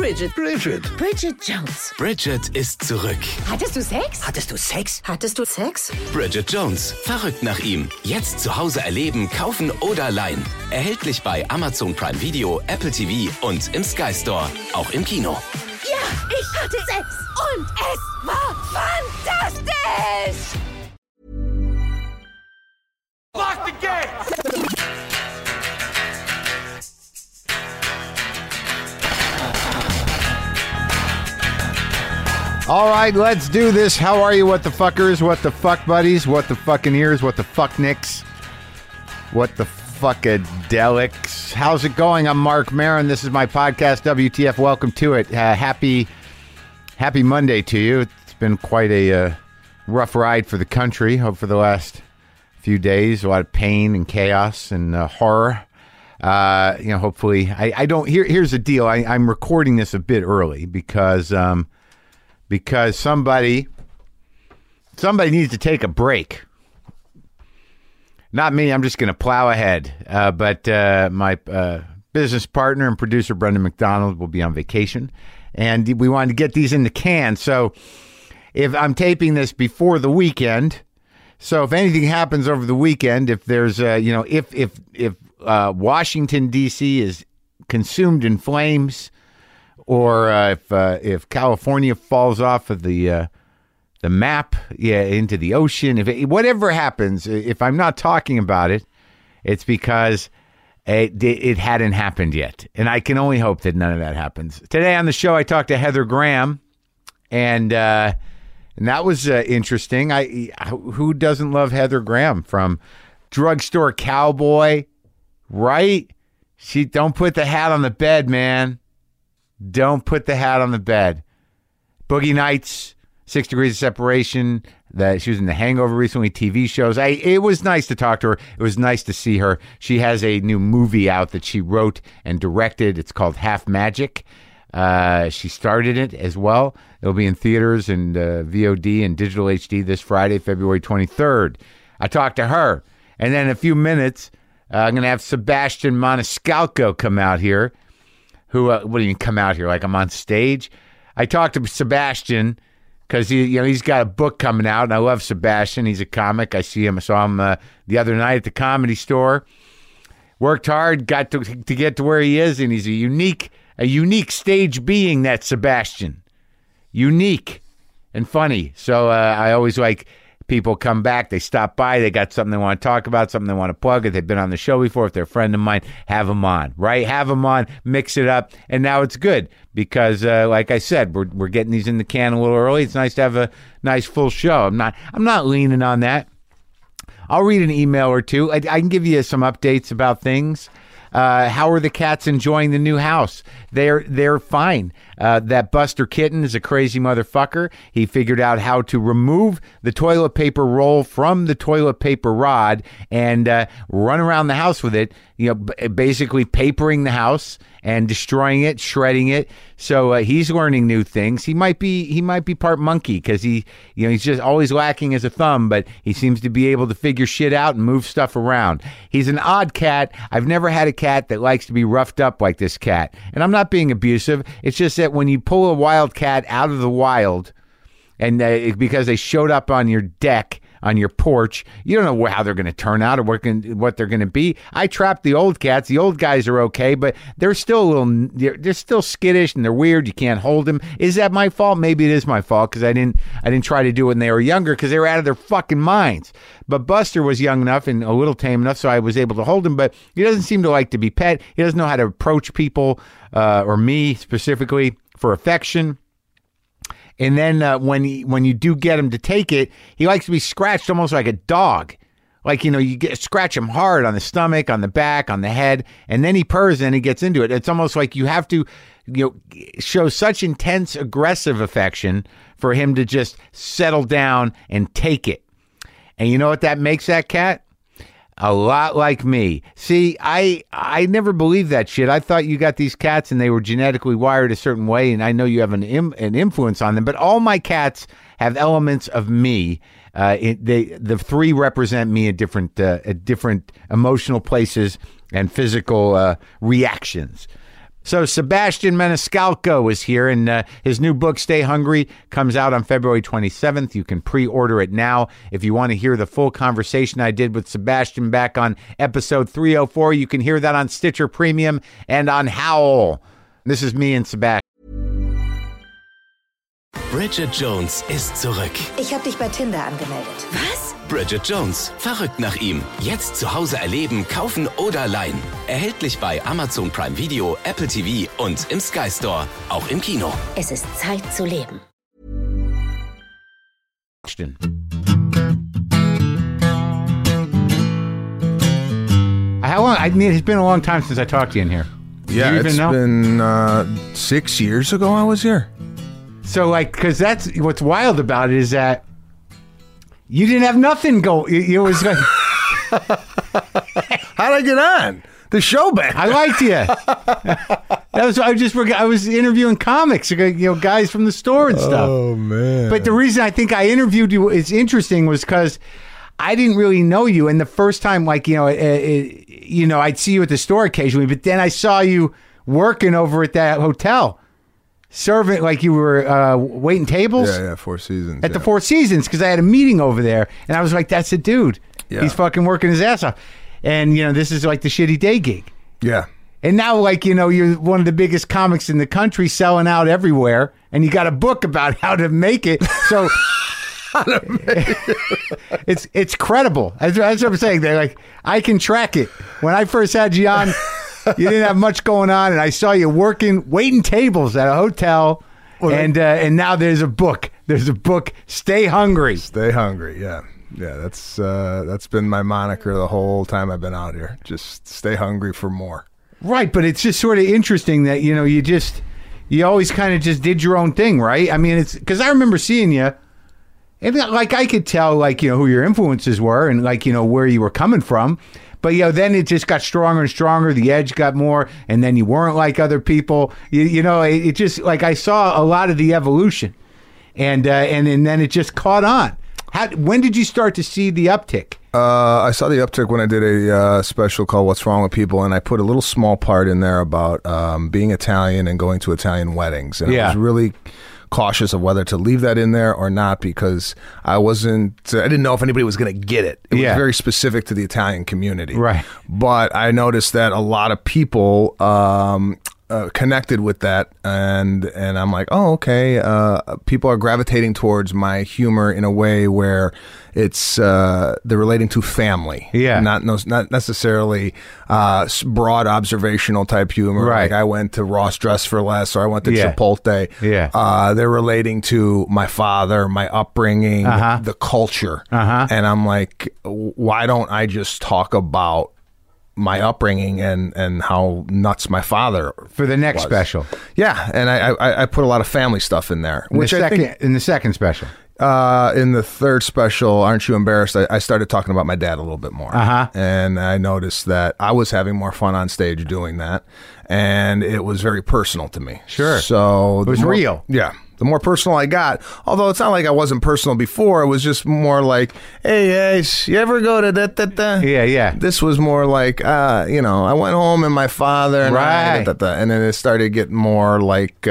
Bridget Jones. Bridget ist zurück. Hattest du Sex? Hattest du Sex? Bridget Jones. Verrückt nach ihm. Jetzt zu Hause erleben, kaufen oder leihen. Erhältlich bei Amazon Prime Video, Apple TV und im Sky Store. Auch im Kino. Ja, ich hatte Sex. Und es war fantastisch. Lock the gate! All right, let's do this. How are you, what the fuckers, what the fuck buddies, what the fucking ears, what the fuck nicks, what the fuckadelics? How's it going? I'm Mark Maron. This is my podcast, WTF. Welcome to it. Happy Monday to you. It's been quite a rough ride for the country for the last few days. A lot of pain and chaos and horror. Hopefully, I don't. Here's the deal. I'm recording this a bit early because somebody needs to take a break. Not me. I'm just going to plow ahead. But my business partner and producer, Brendan McDonald, will be on vacation. And we wanted to get these in the can. So if I'm taping this before the weekend, so if anything happens over the weekend, if there's, if Washington, D.C. is consumed in flames, or if California falls off of the map, into the ocean, whatever happens, if I'm not talking about it, it's because it hadn't happened yet, and I can only hope that none of that happens. Today on the show, I talked to Heather Graham, and that was interesting. Who doesn't love Heather Graham from Drugstore Cowboy, right? She don't put the hat on the bed, man. Don't put the hat on the bed. Boogie Nights, 6 Degrees of Separation. She was in The Hangover recently, TV shows. It was nice to talk to her. It was nice to see her. She has a new movie out that she wrote and directed. It's called Half Magic. She started it as well. It'll be in theaters and VOD and digital HD this Friday, February 23rd. I talked to her. And then in a few minutes, I'm going to have Sebastian Maniscalco come out here. Who? What do you mean come out here? Like I'm on stage? I talked to Sebastian because he's got a book coming out, and I love Sebastian. He's a comic. I saw him the other night at the Comedy Store. Worked hard, got to get to where he is, and he's a unique stage being. That Sebastian, unique and funny. So I always like. People come back, they stop by, they got something they want to talk about, something they want to plug. If they've been on the show before, if they're a friend of mine, have them on, right? Have them on, mix it up, and now it's good because, like I said, we're getting these in the can a little early. It's nice to have a nice full show. I'm not leaning on that. I'll read an email or two. I can give you some updates about things. How are the cats enjoying the new house? They're fine. That Buster Kitten is a crazy motherfucker. He figured out how to remove the toilet paper roll from the toilet paper rod and run around the house with it, basically papering the house and destroying it, shredding it. So he's learning new things. He might be part monkey because he's just always lacking as a thumb, but he seems to be able to figure shit out and move stuff around. He's an odd cat. I've never had a cat that likes to be roughed up like this cat. And I'm not being abusive. It's just that when you pull a wild cat out of the wild, and because they showed up on your deck, on your porch, you don't know how they're going to turn out or what they're going to be. I trapped the old cats. The old guys are okay, but they're still they're still skittish and they're weird. You can't hold them. Is that my fault? Maybe it is my fault because I didn't try to do it when they were younger because they were out of their fucking minds. But Buster was young enough and a little tame enough, so I was able to hold him. But he doesn't seem to like to be pet. He doesn't know how to approach people or me specifically for affection. And then when you do get him to take it, he likes to be scratched almost like a dog. Like, you scratch him hard on the stomach, on the back, on the head, and then he purrs and he gets into it. It's almost like you have to show such intense aggressive affection for him to just settle down and take it. And you know what that makes that cat? A lot like me. See, I never believed that shit. I thought you got these cats and they were genetically wired a certain way, and I know you have an influence on them, but all my cats have elements of me. The three represent me at different emotional places and physical reactions. So Sebastian Maniscalco is here, and his new book, Stay Hungry, comes out on February 27th. You can pre-order it now. If you want to hear the full conversation I did with Sebastian back on episode 304, you can hear that on Stitcher Premium and on Howl. This is me and Sebastian. Bridget Jones ist zurück. Ich habe dich bei Tinder angemeldet. Was? Bridget Jones, verrückt nach ihm. Jetzt zu Hause erleben, kaufen oder leihen. Erhältlich bei Amazon Prime Video, Apple TV und im Sky Store. Auch im Kino. Es ist Zeit zu leben. How long? I mean, it's been a long time since I talked to you in here. Yeah, it's been 6 years ago I was here. So, like, because that's what's wild about it is that you didn't have nothing go. It was like, How'd I get on the show back? I liked you. I was interviewing comics, guys from the store and stuff. Oh man! But the reason I think I interviewed you is interesting was because I didn't really know you, and the first time, like I'd see you at the store occasionally, but then I saw you working over at that hotel. Serving, like you were waiting tables? Yeah, Four Seasons. At the Four Seasons, because I had a meeting over there, and I was like, that's a dude. Yeah. He's fucking working his ass off. And, this is like the Shitty Day gig. Yeah. And now, like, you're one of the biggest comics in the country selling out everywhere, and you got a book about how to make it. So it's credible. That's what I'm saying. They're like, I can track it. When I first had you on, you didn't have much going on, and I saw you waiting tables at a hotel, and now there's a book. There's a book, Stay Hungry. Stay Hungry, yeah. Yeah, that's been my moniker the whole time I've been out here. Just stay hungry for more. Right, but it's just sort of interesting that, you always kind of just did your own thing, right? I mean, it's because I remember seeing you, and like I could tell, like, who your influences were and, like, where you were coming from. But, then it just got stronger and stronger. The edge got more, and then you weren't like other people. It just, like, I saw a lot of the evolution, and then it just caught on. When did you start to see the uptick? I saw the uptick when I did a special called What's Wrong with People, and I put a little small part in there about being Italian and going to Italian weddings. And I was really cautious of whether to leave that in there or not because I didn't know if anybody was going to get it. It was very specific to the Italian community. Right. But I noticed that a lot of people connected with that, and I'm like, oh, okay. People are gravitating towards my humor in a way where it's they're relating to family, not necessarily broad observational type humor. Right. Like I went to Ross Dress for Less, or I went to Chipotle. Yeah, they're relating to my father, my upbringing, the culture, and I'm like, why don't I just talk about my upbringing and how nuts my father for the next was. Special. Yeah, and I put a lot of family stuff in there. In the second special. In the third special, Aren't You Embarrassed? I started talking about my dad a little bit more. And I noticed that I was having more fun on stage doing that, and it was very personal to me. Sure. So it was real. Yeah. The more personal I got, although it's not like I wasn't personal before, it was just more like, hey, you ever go to da-da-da? Yeah. This was more like, I went home and my father and da-da-da. And then it started getting more like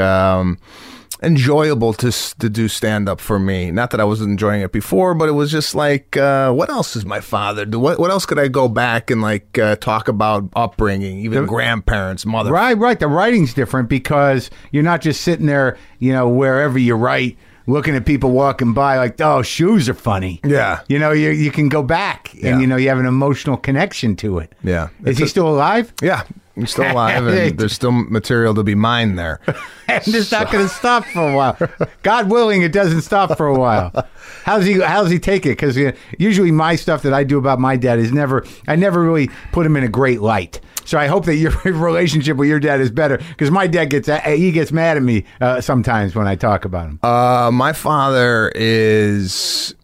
enjoyable to do stand-up for me. Not that I wasn't enjoying it before, but it was just like, what else does my father do? What else could I go back and like talk about upbringing, even grandparents, mother? Right. The writing's different because you're not just sitting there, wherever you write, looking at people walking by like, oh, shoes are funny. Yeah. You can go back and, you have an emotional connection to it. Yeah. Is he still alive? Yeah. He's still alive, and there's still material to be mined there. And it's not going to stop for a while. God willing, it doesn't stop for a while. How's he take it? Because usually my stuff that I do about my dad I never really put him in a great light. So I hope that your relationship with your dad is better, because my dad gets mad at me sometimes when I talk about him. My father is...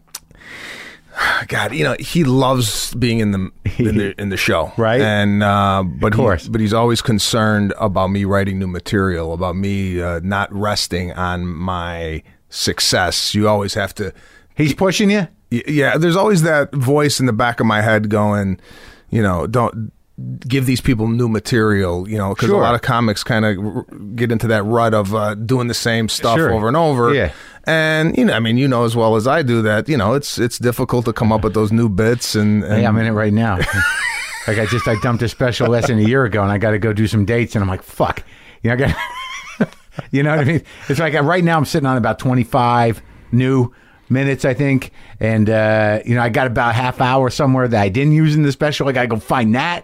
God, he loves being in the show, right? And but he's always concerned about me writing new material, about me not resting on my success. You always have to. He's pushing you. Yeah, there's always that voice in the back of my head going, give these people new material, because a lot of comics kind of get into that rut of doing the same stuff over and over. Yeah. And, as well as I do that, it's difficult to come up with those new bits. And hey, I'm in it right now. Like I dumped a special less than a year ago, and I got to go do some dates, and I'm like, fuck. I got you know what I mean? It's like right now I'm sitting on about 25 new minutes, I think. And, I got about a half hour somewhere that I didn't use in the special. I got to go find that,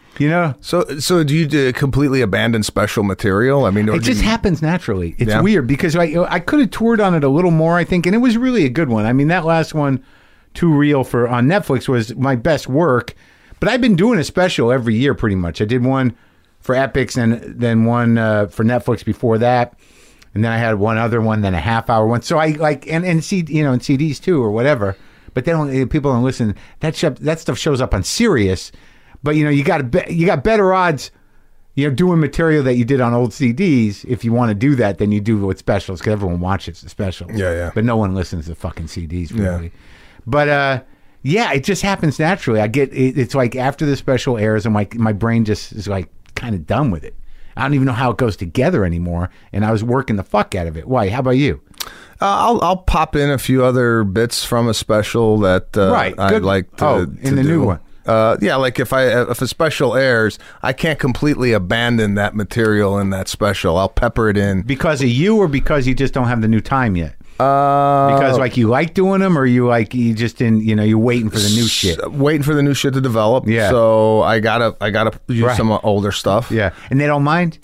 So do you completely abandon special material? I mean, it just happens naturally. It's weird because I could have toured on it a little more, I think. And it was really a good one. I mean, that last one, Too Real on Netflix, was my best work. But I've been doing a special every year pretty much. I did one for Epix and then one for Netflix before that. And then I had one other one, then a half hour one. So I like, and and CDs too or whatever. But then people don't listen. That stuff shows up on Sirius. But, you got better odds, doing material that you did on old CDs if you want to do that than you do with specials because everyone watches the specials. Yeah. But no one listens to fucking CDs, really. Yeah. But, it just happens naturally. It's like after the special airs and my brain just is like kind of done with it. I don't even know how it goes together anymore. And I was working the fuck out of it. Why? How about you? I'll pop in a few other bits from a special that I'd like to in the do. New one. Like if a special airs, I can't completely abandon that material in that special. I'll pepper it in. Because of you or because you just don't have the new time yet? Because you like doing them or you just didn't, you're waiting for the new shit. Waiting for the new shit to develop. Yeah. So I gotta use some older stuff. Yeah. And they don't mind?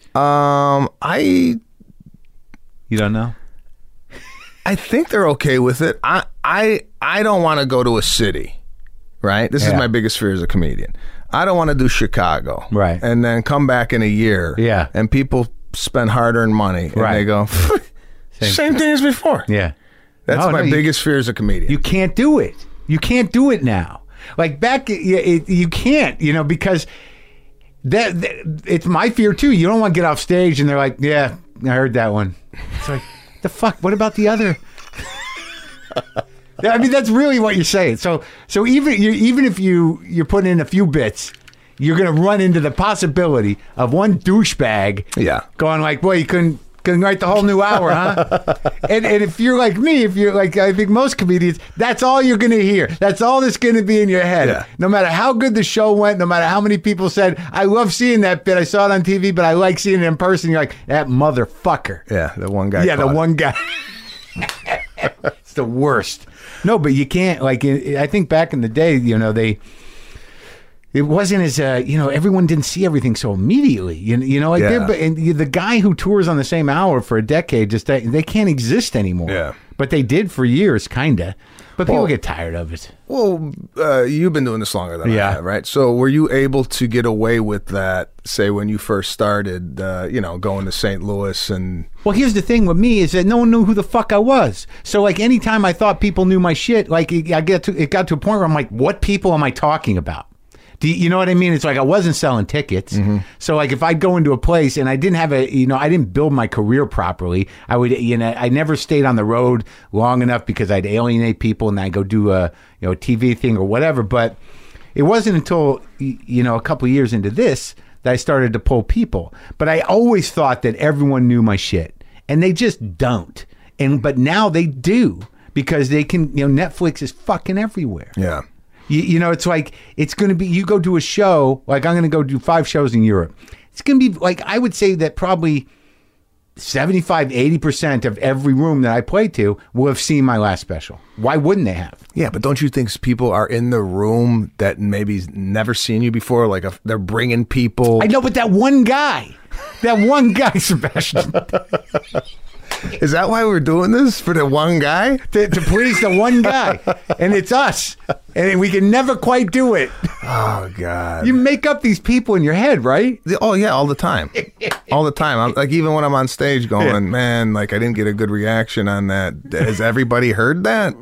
You don't know? I think they're okay with it. I don't want to go to a city. Right? This is my biggest fear as a comedian. I don't want to do Chicago. Right. And then come back in a year. Yeah. And people spend hard-earned money. And they go, same thing as before. Yeah. That's my biggest fear as a comedian. You can't do it. You can't do it now. Like back, you can't, because it's my fear too. You don't want to get off stage and they're like, yeah, I heard that one. It's like, the fuck? What about the other? I mean, that's really what you're saying. So even if you're putting in a few bits, you're going to run into the possibility of one douchebag going like, boy, you couldn't write the whole new hour, huh? and if you're like me, if you're like, I think most comedians, that's all you're going to hear. That's all that's going to be in your head. Yeah. No matter how good the show went, no matter how many people said, I love seeing that bit. I saw it on TV, but I like seeing it in person. You're like, that motherfucker. Yeah, the one guy. Yeah, the one guy. It's the worst. No, but you can't, I think back in the day, it wasn't as, everyone didn't see everything so immediately. And the guy who tours on the same hour for a decade, they can't exist anymore. Yeah. But they did for years, kind of. But people get tired of it. Well, you've been doing this longer than I have, right? So were you able to get away with that, say, when you first started, going to St. Louis and... Well, here's the thing with me is that no one knew who the fuck I was. So, anytime I thought people knew my shit, it got to a point where I'm like, what people am I talking about? You know what I mean? It's like I wasn't selling tickets. Mm-hmm. So if I'd go into a place and I didn't have I didn't build my career properly, I would, I never stayed on the road long enough because I'd alienate people and I'd go do a TV thing or whatever. But it wasn't until, a couple of years into this that I started to pull people. But I always thought that everyone knew my shit and they just don't. But now they do because they can, Netflix is fucking everywhere. Yeah. It's like, it's going to be, you go do a show, I'm going to go do 5 shows in Europe. It's going to be I would say that probably 75-80% of every room that I play to will have seen my last special. Why wouldn't they have? Yeah, but don't you think people are in the room that maybe never seen you before? They're bringing people. I know, but that one guy, Sebastian. Is that why we're doing this? For the one guy? To please the one guy. And it's us. And we can never quite do it. Oh, God. You make up these people in your head, right? Oh, yeah, all the time. All the time. I'm, even when I'm on stage going, man, I didn't get a good reaction on that. Has everybody heard that?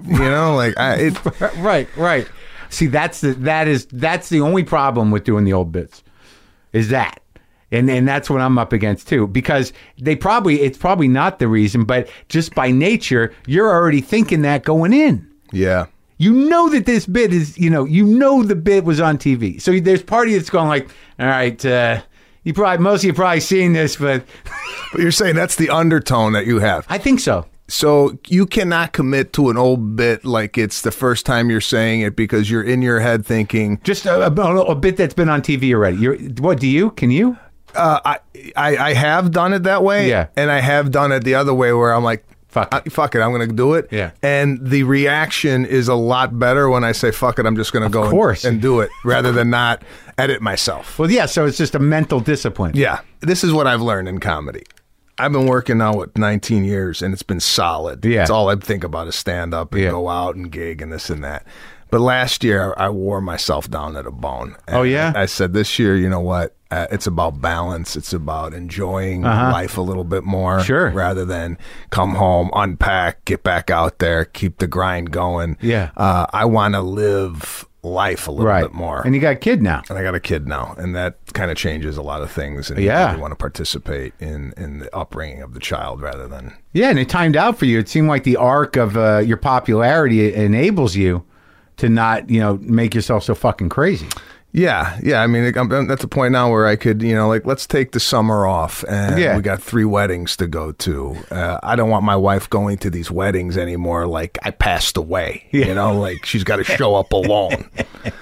Right. See, that's the only problem with doing the old bits, is that. And that's what I'm up against too, because it's probably not the reason, but just by nature, you're already thinking that going in. Yeah. You know that this bit is, you know the bit was on TV. So there's party that's going like, all right, most of you probably seen this, but But you're saying that's the undertone that you have. I think so. So you cannot commit to an old bit like it's the first time you're saying it because you're in your head thinking Just a bit that's been on TV already. What do you? Can you? I have done it that way, Yeah. and I have done it the other way where I'm like, Fuck it, I'm going to do it. Yeah. And the reaction is a lot better when I say, fuck it, I'm just going to go and do it rather than not edit myself. Well, yeah, so it's just a mental discipline. Yeah. This is what I've learned in comedy. I've been working now with 19 years, and it's been solid. Yeah. It's all I think about is stand up and go out and gig and this and that. But last year, I wore myself down at a bone. And Oh, yeah? I said, this year, you know what? It's about balance. It's about enjoying life a little bit more. Sure. Rather than come home, unpack, get back out there, keep the grind going. Yeah. I want to live life a little bit more. And you got a kid now. And I got a kid now, and that kind of changes a lot of things. And Yeah. you want to participate in the upbringing of the child rather than... Yeah, and it timed out for you. It seemed like the arc of your popularity enables you to not, make yourself so fucking crazy. Yeah. I mean, I'm at the point now where I could, let's take the summer off, and we got 3 weddings to go to. I don't want my wife going to these weddings anymore like I passed away, like she's got to show up alone.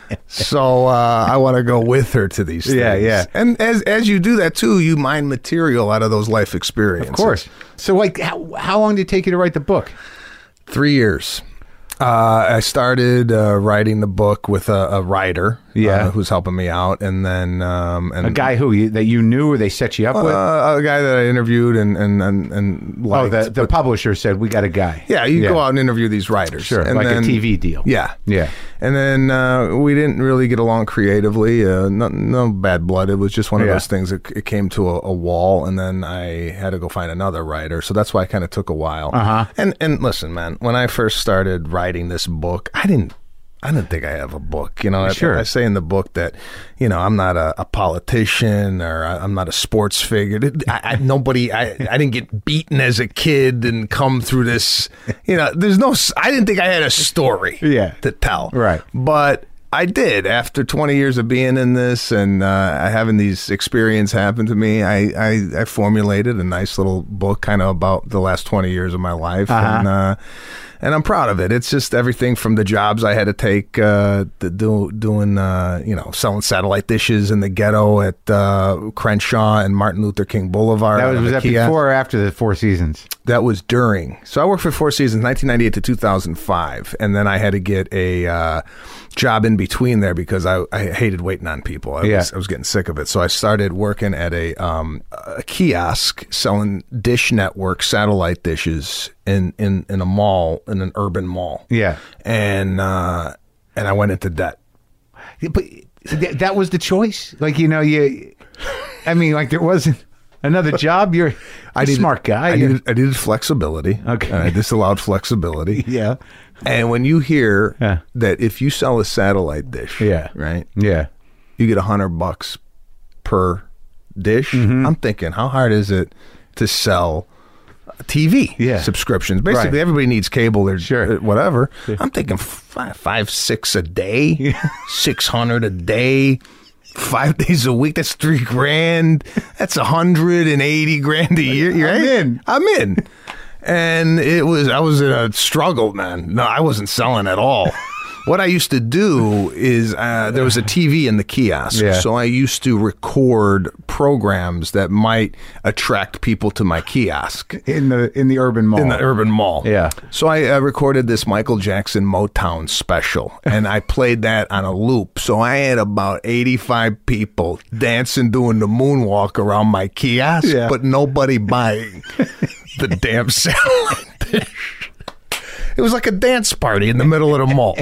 So I want to go with her to these things. Yeah. And as you do that too, you mine material out of those life experiences. Of course. So, like, how long did it take you to write the book? 3 years. I started writing the book with a writer who's helping me out, and then A guy that you knew or they set you up with? A guy that I interviewed and liked. Oh, the publisher said, we got a guy. Yeah, you go out and interview these writers. Sure, and like then, a TV deal. Yeah. Yeah. And then we didn't really get along creatively. No bad blood. It was just one of those things. It came to a wall, and then I had to go find another writer. So that's why it kind of took a while. And listen, man, when I first started writing this book, I didn't think I have a book. Sure. I say in the book that, I'm not a politician or I'm not a sports figure. I didn't get beaten as a kid and come through this. I didn't think I had a story to tell. Right. But I did. After 20 years of being in this and having these experiences happen to me, I formulated a nice little book kind of about the last 20 years of my life. And I'm proud of it. It's just everything from the jobs I had to take doing selling satellite dishes in the ghetto at Crenshaw and Martin Luther King Boulevard. Was that before or after the Four Seasons? That was during. So I worked for Four Seasons 1998 to 2005, and then I had to get a job in between there because I hated waiting on people. I was getting sick of it. So I started working at a kiosk selling Dish Network satellite dishes in a mall, in an urban mall. Yeah. And I went into debt. But that was the choice? Like, there wasn't another job? You're a smart guy. I needed flexibility. Okay. And I disallowed flexibility. Yeah. And when you hear that if you sell a satellite dish, right? Yeah. You get $100 per dish. I'm thinking, how hard is it to sell TV subscriptions? Basically, everybody needs cable or whatever. I'm thinking 5, 6 a day, 600 a day. 5 days a week, that's $3,000. That's $180,000 a year. I'm in. And I was in a struggle, man. No, I wasn't selling at all. What I used to do is there was a TV in the kiosk, so I used to record programs that might attract people to my kiosk in the urban mall. In the urban mall, yeah. So I recorded this Michael Jackson Motown special, and I played that on a loop. So I had about 85 people dancing, doing the moonwalk around my kiosk, but nobody buying the damn satellite dish. It was like a dance party in the middle of the mall.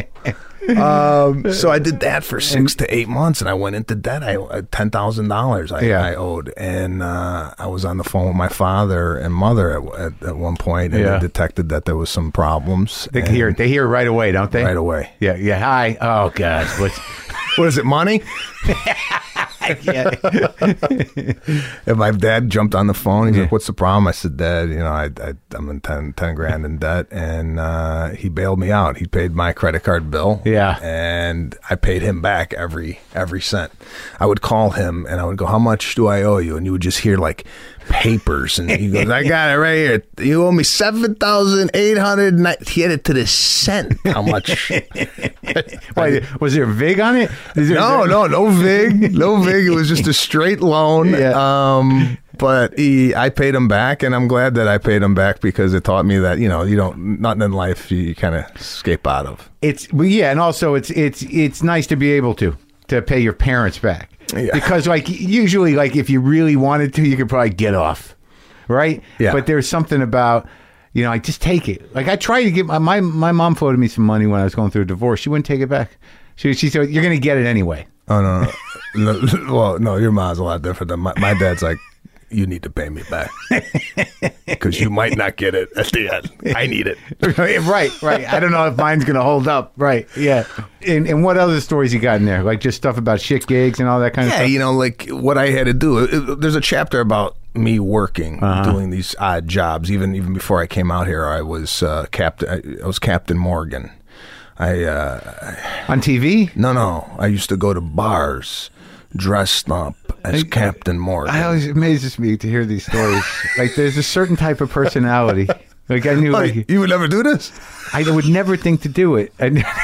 So I did that for 6 to 8 months, and I went into debt. I $10,000 I owed, and I was on the phone with my father and mother at one point, and they detected that there was some problems. They hear right away, don't they? Right away. Yeah. Hi. Oh God. What is it? Money? Yeah. And my dad jumped on the phone. He's like, "What's the problem?" I said, "Dad, I'm in 10 grand in debt," and he bailed me out. He paid my credit card bill. Yeah. And I paid him back every cent. I would call him and I would go, "How much do I owe you?" And you would just hear like papers, and he goes, "I got it right here. You owe me $7,800." He had it to the cent. How much? Why, was there a VIG on it? No VIG. No VIG. It was just a straight loan. Yeah. But I paid him back, and I'm glad that I paid him back because it taught me that, nothing in life you kind of escape out of. And also it's nice to be able to pay your parents back. Yeah. Because like usually, like if you really wanted to, you could probably get off, right? Yeah. But there's something about, I just take it. Like I tried to get my mom floated me some money when I was going through a divorce. She wouldn't take it back. She said, "You're going to get it anyway." Oh no. Well, no, your mom's a lot different than my dad's. Like, "You need to pay me back because you might not get it at the end. I need it." Right. I don't know if mine's going to hold up. Right. Yeah. And what other stories you got in there? Like just stuff about shit gigs and all that kind of stuff? Yeah, like what I had to do. There's a chapter about me working, doing these odd jobs. Even before I came out here, I was Captain. I was Captain Morgan. On TV? No. I used to go to bars dressed up as Captain Morgan. It amazes me to hear these stories. Like there's a certain type of personality. Like I knew, like you would never do this. I would never think to do it.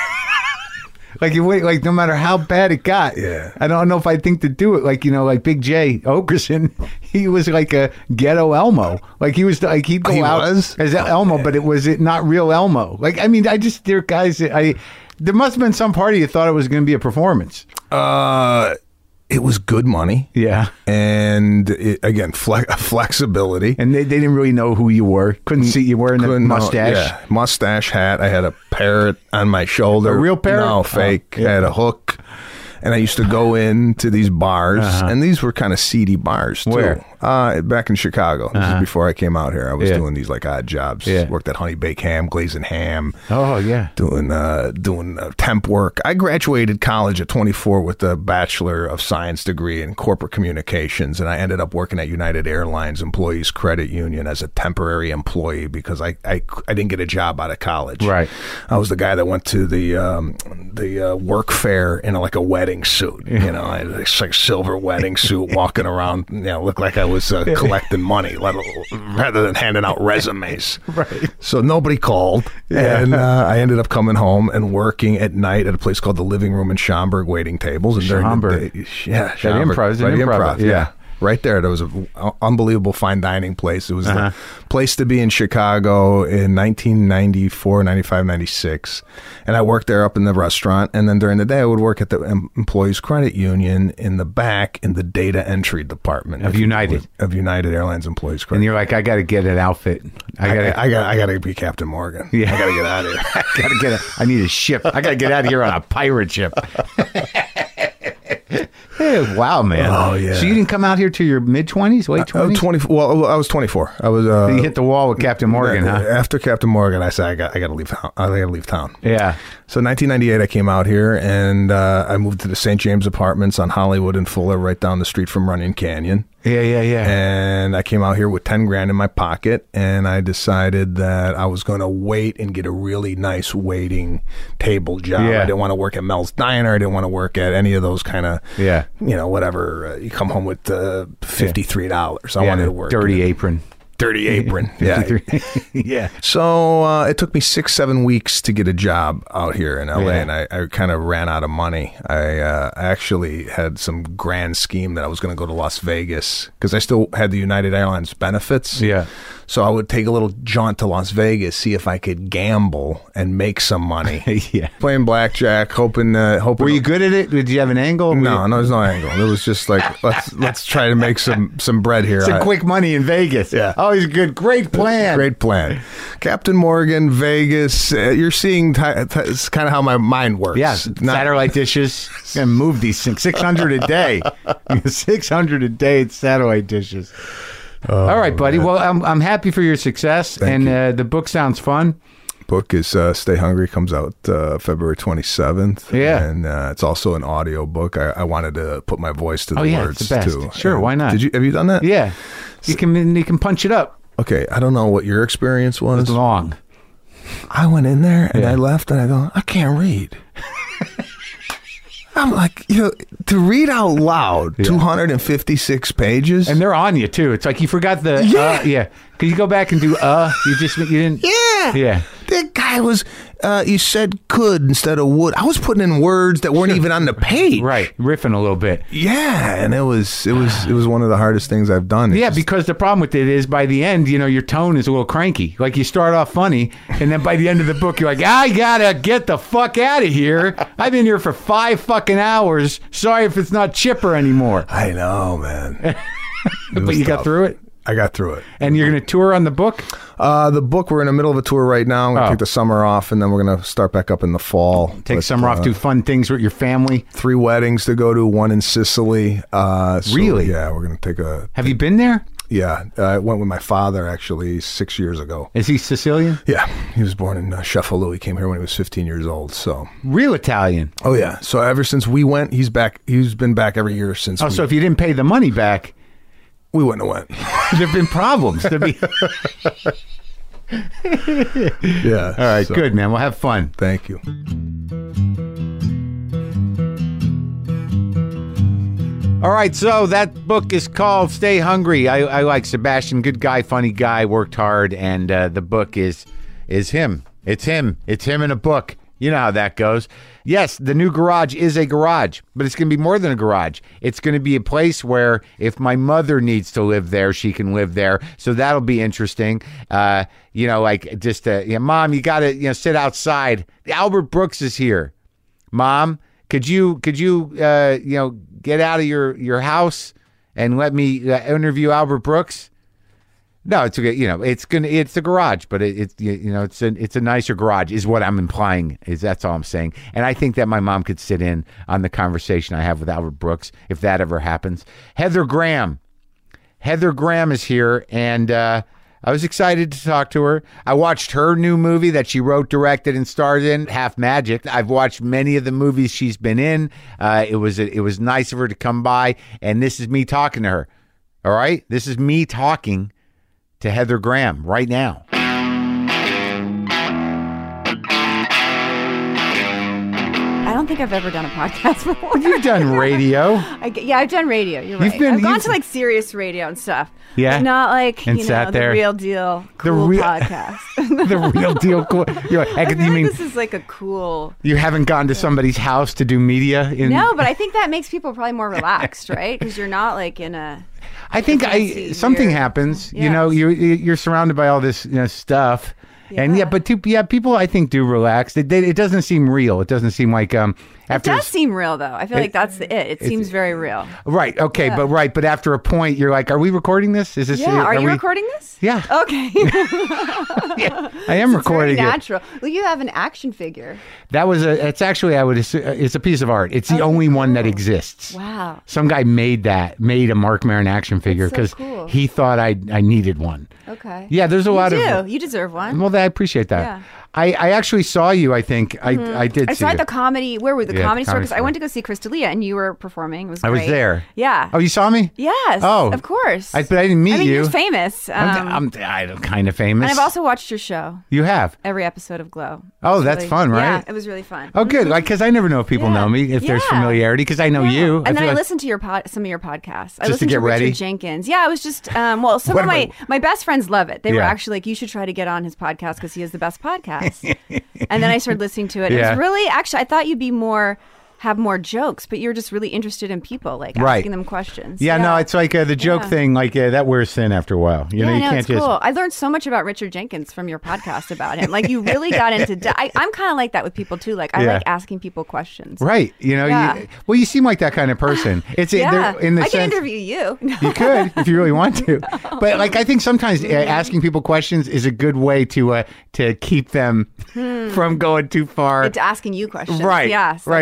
Like no matter how bad it got. Yeah. I don't know if I'd think to do it. Like like Big J Okerson, he was like a ghetto Elmo. Like he was like he'd go out as Elmo, but it was not real Elmo. Like I mean, there are guys that there must have been some party that thought it was going to be a performance. It was good money. Yeah. And again, flexibility. And they didn't really know who you were. Couldn't see you wearing the mustache. Yeah. Mustache, hat. I had a parrot on my shoulder. A real parrot? No, fake. I had a hook. And I used to go into these bars, and these were kind of seedy bars, too. Where? Back in Chicago. This is before I came out here. I was doing these like odd jobs. Yeah. Worked at Honey Baked Ham, glazing ham. Oh, yeah. Doing temp work. I graduated college at 24 with a Bachelor of Science degree in corporate communications, and I ended up working at United Airlines Employees Credit Union as a temporary employee because I didn't get a job out of college. Right. I was the guy that went to the work fair in like a wedding suit. I had this like silver wedding suit, walking around. Looked like I was collecting money, rather than handing out resumes. Right. So nobody called, and I ended up coming home and working at night at a place called the Living Room in Schaumburg, waiting tables. And Schaumburg. During the day, Improv. Improv. Yeah. Right there. There was an unbelievable fine dining place. It was the place to be in Chicago in 1994, 95, 96. And I worked there up in the restaurant. And then during the day, I would work at the Employees Credit Union in the back in the data entry department. Of United Airlines Employees Credit. And you're like, I got to get an outfit. I got to be Captain Morgan. Yeah. I got to get out of here. I need a ship. I got to get out of here on a pirate ship. Hey, wow, man. Oh, yeah. So you didn't come out here till your mid-20s, late 20s? Well, I was 24. I was. So you hit the wall with Captain Morgan, huh? After Captain Morgan, I said, I got to leave. I got to leave town. Yeah. So 1998, I came out here, and I moved to the St. James Apartments on Hollywood and Fuller, right down the street from Runyon Canyon. Yeah. And I came out here with 10 grand in my pocket, and I decided that I was going to wait and get a really nice waiting table job. Yeah. I didn't want to work at Mel's Diner. I didn't want to work at any of those kind of, whatever. You come home with $53. I wanted to work. Dirty apron. Yeah. Yeah. So it took me 6-7 weeks to get a job out here in LA, and I kind of ran out of money. I actually had some grand scheme that I was going to go to Las Vegas because I still had the United Airlines benefits. Yeah. So I would take a little jaunt to Las Vegas, see if I could gamble and make some money. Yeah. Playing blackjack, hoping. Were you good at it? Did you have an angle? No, there's no angle. It was just like let's try to make some bread here. Some quick money in Vegas. Yeah. Always good. Great plan. Great plan. Captain Morgan, Vegas. You're seeing it's kind of how my mind works. Yeah. Satellite dishes. Gonna move these things. 600 a day. 600 a day at satellite dishes. All right, buddy. Man. Well, I'm happy for your success, and the book sounds fun. book is Stay Hungry, comes out February 27th. Yeah. And it's also an audio book. I wanted to put my voice to the words it's the best. too. Sure, And why not? Have you done that? Yeah. You can punch it up. Okay, I don't know what your experience was. It's long. I went in there and I left and I go, I can't read. I'm like, to read out loud, 256 pages. And they're on you, too. It's like you forgot the, Could you go back and do, you didn't? Yeah. Yeah. That guy was, you said could instead of would. I was putting in words that weren't even on the page. Right. Riffing a little bit. Yeah. And it was one of the hardest things I've done. Yeah, because the problem with it is by the end, your tone is a little cranky. Like you start off funny, and then by the end of the book, you're like, I gotta get the fuck out of here. I've been here for 5 fucking hours. Sorry if it's not chipper anymore. I know, man. But you got through it? I got through it. And you're going to tour on the book? The book, we're in the middle of a tour right now. I'm going to take the summer off, and then we're going to start back up in the fall. Take summer off, do fun things with your family. 3 weddings to go to, 1 in Sicily. Really? Yeah, we're going to take a... Have you been there? Yeah, I went with my father, actually, 6 years ago. Is he Sicilian? Yeah, he was born in Cefalù. He came here when he was 15 years old, so... Real Italian? Oh, yeah. So ever since we went, he's back. He's been back every year since so if you didn't pay the money back... We wouldn't have went. There've been problems. Yeah. All right, good, man. We'll have fun. Thank you. All right, so that book is called Stay Hungry. I like Sebastian. Good guy, funny guy, worked hard, and the book is him. It's him. It's him in a book. You know how that goes. Yes, the new garage is a garage, but it's going to be more than a garage. It's going to be a place where if my mother needs to live there, she can live there. So that'll be interesting. Mom, you got to, sit outside. Albert Brooks is here. Mom, could you get out of your house and let me interview Albert Brooks? No, it's okay. It's a garage, but it's a nicer garage is what I'm implying. That's all I'm saying. And I think that my mom could sit in on the conversation I have with Albert Brooks if that ever happens. Heather Graham is here, and I was excited to talk to her. I watched her new movie that she wrote, directed, and starred in, Half Magic. I've watched many of the movies she's been in. It was nice of her to come by, and this is me talking to her. All right, this is me talking to Heather Graham right now. I don't think I've ever done a podcast before. You've done radio. I've done radio. You're right. I've gone to like Sirius Radio and stuff. Yeah. But not like, the real deal cool podcast. The real deal cool. This is like a cool... You haven't gone to somebody's house to do media? No, but I think that makes people probably more relaxed, right? Because you're not like in a... I think something happens. Yes. You're surrounded by all this stuff. Yeah. And people I think do relax. It doesn't seem real. It doesn't seem like it does seem real though. I feel like that's it. It seems very real. Right. Okay. Yeah. But after a point, you're like, are we recording this? Is this? Yeah. Are you recording this? Yeah. Okay. Yeah, I am recording very natural. Well, you have an action figure. That was it's a piece of art. It's the only one that exists. Wow. Some guy made a Marc Maron action figure because he thought I needed one. Okay. Yeah. There's a lot of. You deserve one. Well, I appreciate that. Yeah. I actually saw you, I think. I did see I saw you. at the comedy, where were the Comedy Store? Because I went to go see Chris D'Elia and you were performing. It was great. I was there. Yeah. Oh, you saw me? Yes. Oh. Of course. But I didn't meet you. You're famous. I'm kind of famous. And I've also watched your show. You have? Every episode of Glow. Oh, that's fun, right? Yeah, it was really fun. Oh, good. Because I never know if people know me, if there's familiarity, because I know you. And then I listened to some of your podcasts. I listened to get ready? Richard Jenkins. Yeah, I was just, some of my best friends love it. They were actually like, you should try to get on his podcast because he has the best podcast. And then I started listening to it. It was really, actually, I thought you'd be have more jokes, but you're just really interested in people, like asking them questions. Yeah, no, it's like the joke thing, like that wears thin after a while. You can't it's cool. I learned so much about Richard Jenkins from your podcast about him. Like you really got into. I'm kind of like that with people too. Like I like asking people questions. Right. You seem like that kind of person. It's in the I sense, can interview you. You could if you really want to. But like I think sometimes asking people questions is a good way to keep them from going too far. It's asking you questions. Right. Yes, right. That's true. You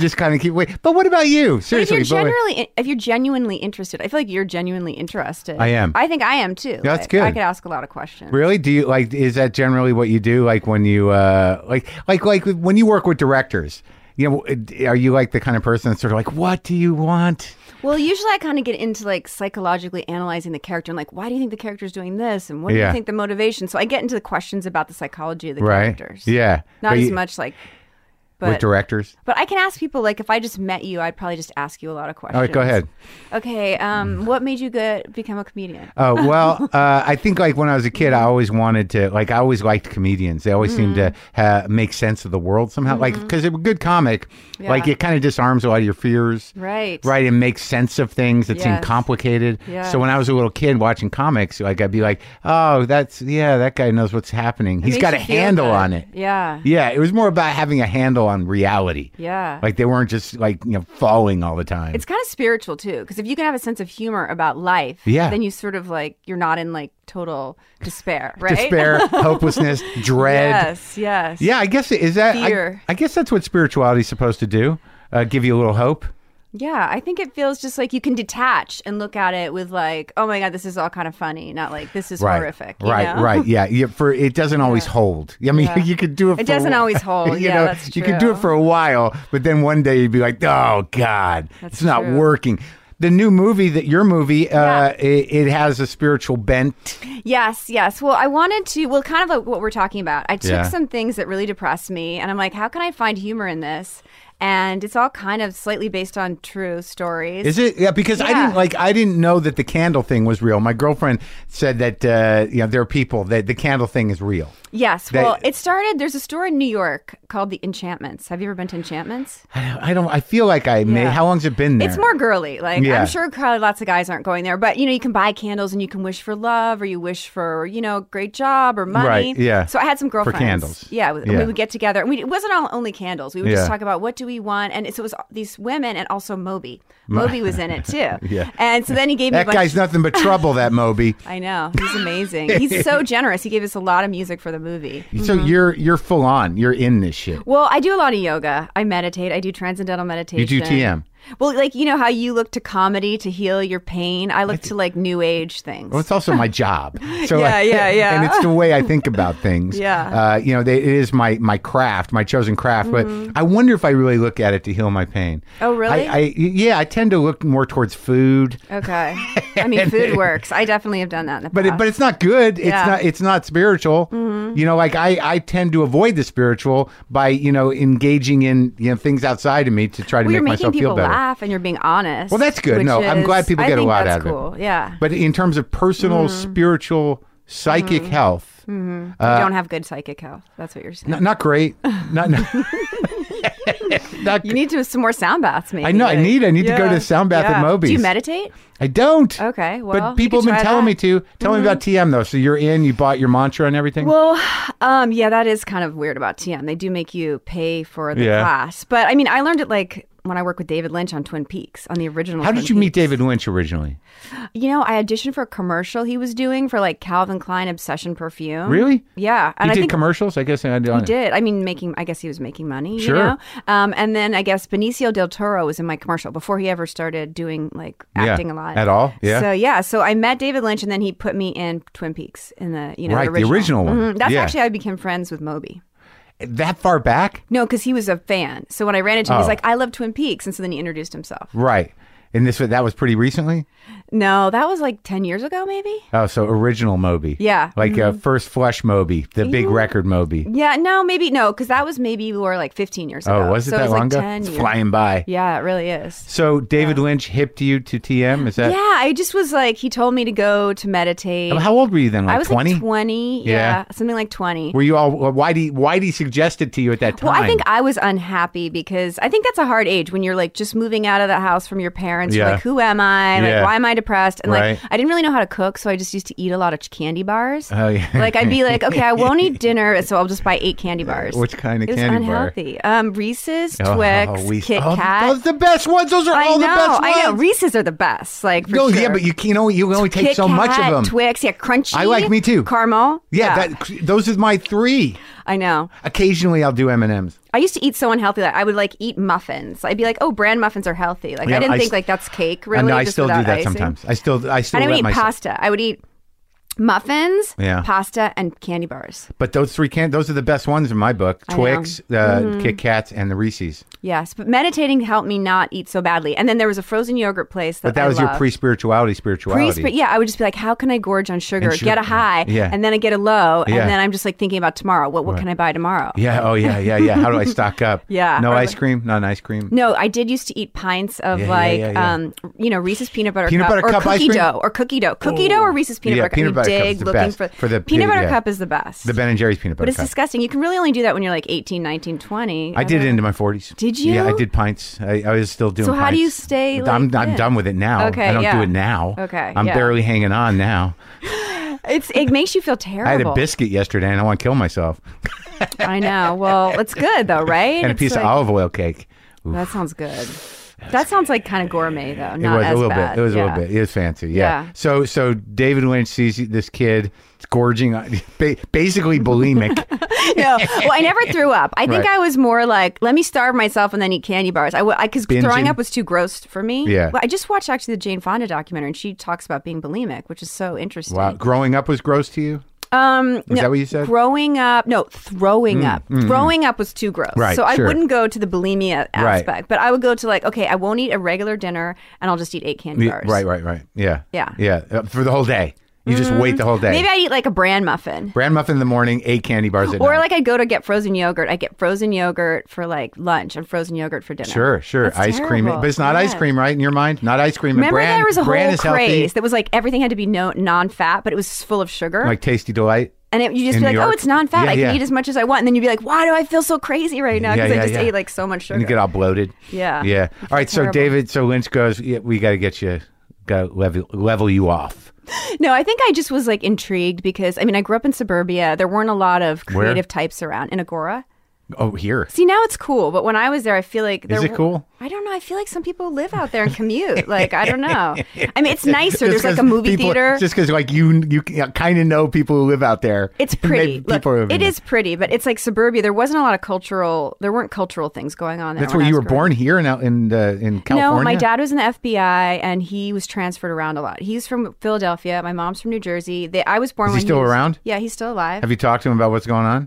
just kind of keep waiting. But what about you? Seriously, if you're genuinely interested, I feel like you're genuinely interested. I am. I think I am too. Yeah, that's good. I could ask a lot of questions. Really? Do you like? Is that generally what you do? Like when you like when you work with directors? You know, are you like the kind of person that's sort of like, what do you want? Well, usually I kind of get into like psychologically analyzing the character and like, why do you think the character's doing this? And what do you think the motivation? So I get into the questions about the psychology of the characters. Yeah. Not as much like... with directors? But I can ask people, like, if I just met you, I'd probably just ask you a lot of questions. All right, go ahead. Okay, what made you become a comedian? Oh, well, I think, like, when I was a kid, I always wanted to, like, I always liked comedians. They always seemed to make sense of the world somehow. Like, because they're a good comic, like, it kind of disarms a lot of your fears. Right. Right, and makes sense of things that seem complicated. Yes. So when I was a little kid watching comics, like, I'd be like, oh, that guy knows what's happening. He's got a handle on it. Yeah. Yeah, it was more about having a handle on reality. Yeah. Like they weren't just like, falling all the time. It's kind of spiritual too, because if you can have a sense of humor about life, then you sort of like, you're not in like total despair, right? Despair, hopelessness, dread. Yes. Yeah, I guess is that fear. I guess that's what spirituality is supposed to do. Give you a little hope. Yeah, I think it feels just like you can detach and look at it with like, oh my God, this is all kind of funny, not like this is horrific. Right. Yeah. It doesn't always hold. I mean, you could do it. It doesn't always hold. That's true. You could do it for a while, but then one day you'd be like, oh God, it's not working. The new movie, your movie, it has a spiritual bent. Yes. Well, I wanted to, kind of like what we're talking about. I took some things that really depressed me, and I'm like, how can I find humor in this? And it's all kind of slightly based on true stories. Is it? Yeah, because I didn't know that the candle thing was real. My girlfriend said that there are people that the candle thing is real. Yes. Well, it started. There's a store in New York called the Enchantments. Have you ever been to Enchantments? I don't. I feel like I may. How long's it been there? It's more girly. Like I'm sure probably lots of guys aren't going there, but you can buy candles and you can wish for love or you wish for great job or money. Right. Yeah. So I had some girlfriends. For candles. Yeah. We would get together. It wasn't only candles. We would just talk about what do we want, and so it was these women and also Moby. Moby was in it too. Yeah. And so then he gave me that guy's nothing but trouble. That Moby. I know. He's amazing. He's so generous. He gave us a lot of music for the movie. So you're full on. You're in this shit. Well, I do a lot of yoga. I meditate. I do transcendental meditation. You do TM. Well, like, how you look to comedy to heal your pain. I look to like new age things. Well, it's also my job. So yeah. And it's the way I think about things. Yeah. It is my craft, my chosen craft. But I wonder if I really look at it to heal my pain. Oh, really? I tend to look more towards food. Okay. I mean, food works. I definitely have done that in the past. But it's not good. Yeah. It's not spiritual. Like I tend to avoid the spiritual by engaging in things outside of me to try to make myself feel better. Laugh and you're being honest. Well, that's good. No, I'm glad people get a lot out of cool. it. Yeah. But in terms of personal, spiritual, psychic health, you don't have good psychic health. That's what you're saying. Not great. Not you need to some more sound baths, maybe. I know. I need to go to the sound bath at Moby's. Do you meditate? I don't. Okay, well, but people have been telling me to. Tell me about TM though. So you bought your mantra and everything. Well, that is kind of weird about TM. They do make you pay for the class, but I mean, I learned it like when I worked with David Lynch on Twin Peaks, on the original. How did you meet David Lynch originally? I auditioned for a commercial he was doing for like Calvin Klein Obsession perfume. Really? Yeah. And he did commercials? I guess I did. He did. I mean, I guess he was making money. Sure. And then I guess Benicio del Toro was in my commercial before he ever started doing like acting a lot. At all? Yeah. So I met David Lynch and then he put me in Twin Peaks in the, the original one. That's actually how I became friends with Moby. That far back? No, because he was a fan. So when I ran into him, he's like, I love Twin Peaks. And so then he introduced himself. Right. And that was pretty recently? No, that was like 10 years ago, maybe. Oh, so original Moby. Yeah. Like First Flush Moby, the big record Moby. Yeah, because that was maybe more like 15 years ago. Oh, was it that long ago? It's flying by. Yeah, it really is. So David Lynch hipped you to TM? Is that? Yeah, I just was like, he told me to go to meditate. How old were you then? Like I was 20? Like 20. Yeah, something like 20. Were you all, why did he suggest it to you at that time? Well, I think I was unhappy because I think that's a hard age when you're like just moving out of the house from your parents. You're like, who am I? Like, why am I depressed? And like, I didn't really know how to cook, so I just used to eat a lot of candy bars. Oh, yeah. Like, I'd be like, okay, I won't eat dinner, so I'll just buy 8 candy bars. Which kind of candy bar? It was unhealthy. Reese's, Twix, Kit Kat. Those are the best ones. Those are all the best ones. I know. Reese's are the best. Like, for sure. Yeah, but you only take Kit so Kat, much of them. Twix, crunchy. I like me too. Caramel. Yeah. Those are my 3. I know. Occasionally, I'll do M&Ms. I used to eat so unhealthy that I would like eat muffins. I'd be like, oh, bran muffins are healthy. Like I didn't think like that's cake really. No, I just still do that icing. sometimes. I still. And I would eat pasta. I would eat muffins, Yeah. pasta, and candy bars. But those three those are the best ones in my book. Twix, Kit Kats, and the Reese's. Yes, but meditating helped me not eat so badly. And then there was a frozen yogurt place that But that I was loved. your spirituality. Yeah, I would just be like, how can I gorge on sugar, And get a high, and then I get a low, and Yeah. then I'm just like thinking about tomorrow. What can I buy tomorrow? Yeah. Oh, yeah. How do I stock up? Yeah. No Or ice cream? Not an ice cream? No, I did used to eat pints of Reese's peanut butter Peanut cup butter cup or ice cookie cream? dough or cookie dough. Cookie dough or Reese's peanut butter cup. Peanut butter cup is Dig the looking best. for the peanut butter cup is the best. The Ben & Jerry's peanut butter But it's cup. disgusting. You can really only do that when you're like 18, 19, 20. I did it into my 40s. Did you? Yeah, I did pints. I was still doing So pints. how do you stay I'm fit? done with it now. Okay, I don't yeah. do it now. Okay, I'm yeah. barely hanging on now. It makes you feel terrible. I had a biscuit yesterday and I want to kill myself. I know. Well, it's good though, right? And a It's piece of like- olive oil cake. Oof. That sounds good. That sounds like kind of gourmet though. It Not was as a little bad. bit. It was Yeah. a little bit. It was fancy. Yeah. Yeah. So David Lynch sees this kid gorging, basically bulimic. No, well, I never threw up. I think Right. I was more like, let me starve myself and then eat candy bars. Because throwing Binging? up was too gross for me. Yeah. Well, I just watched actually the Jane Fonda documentary, and she talks about being bulimic, which is so interesting. Wow. Growing up was gross to you? Is that what you said? Growing up, no, throwing up. Throwing up was too gross. Right, So I sure. wouldn't go to the bulimia Right. aspect, but I would go to like, okay, I won't eat a regular dinner, and I'll just eat 8 candy bars. Right. Yeah. Yeah. Yeah. For the whole day. You just wait the whole day. Maybe I'd eat like a bran muffin. Bran muffin in the morning, 8 candy bars at Or night. like I'd go to get frozen yogurt. I get frozen yogurt for like lunch and frozen yogurt for dinner. Sure. That's Ice cream. terrible. But it's not ice Yeah. cream, right? In your mind? Not ice cream. Remember Bran, there was a Bran whole is healthy, craze that was like everything had to be non-fat, but it was full of sugar. like Tasty Delight. and you just in be like, New oh, York? it's non-fat. Yeah, I can yeah. eat as much as I want. And then you'd be like, why do I feel so crazy right now? Because I just ate like so much sugar. And you get all bloated. Yeah. Yeah. All right. So terrible. so Lynch goes, yeah, we got to get you, got to level you off. No, I think I just was like intrigued because, I mean, I grew up in suburbia. There weren't a lot of Where? creative types around in Agora. Oh, here. See, now it's cool, but when I was there, I feel like Is it cool? I don't know. I feel like some people live out there and commute. Like, I don't know. I mean, it's nicer. There's like a movie theater. Just because like you kind of know people who live out there. It's Maybe pretty. Look, people are- it is pretty, but it's like suburbia. There wasn't a lot of there weren't cultural things going on there. That's when where I you was were growing born up. here in California? No, my dad was in the FBI and he was transferred around a lot. He's from Philadelphia. My mom's from New Jersey. I was born Is he when still was- around? Yeah, he's still alive. Have you talked to him about what's going on?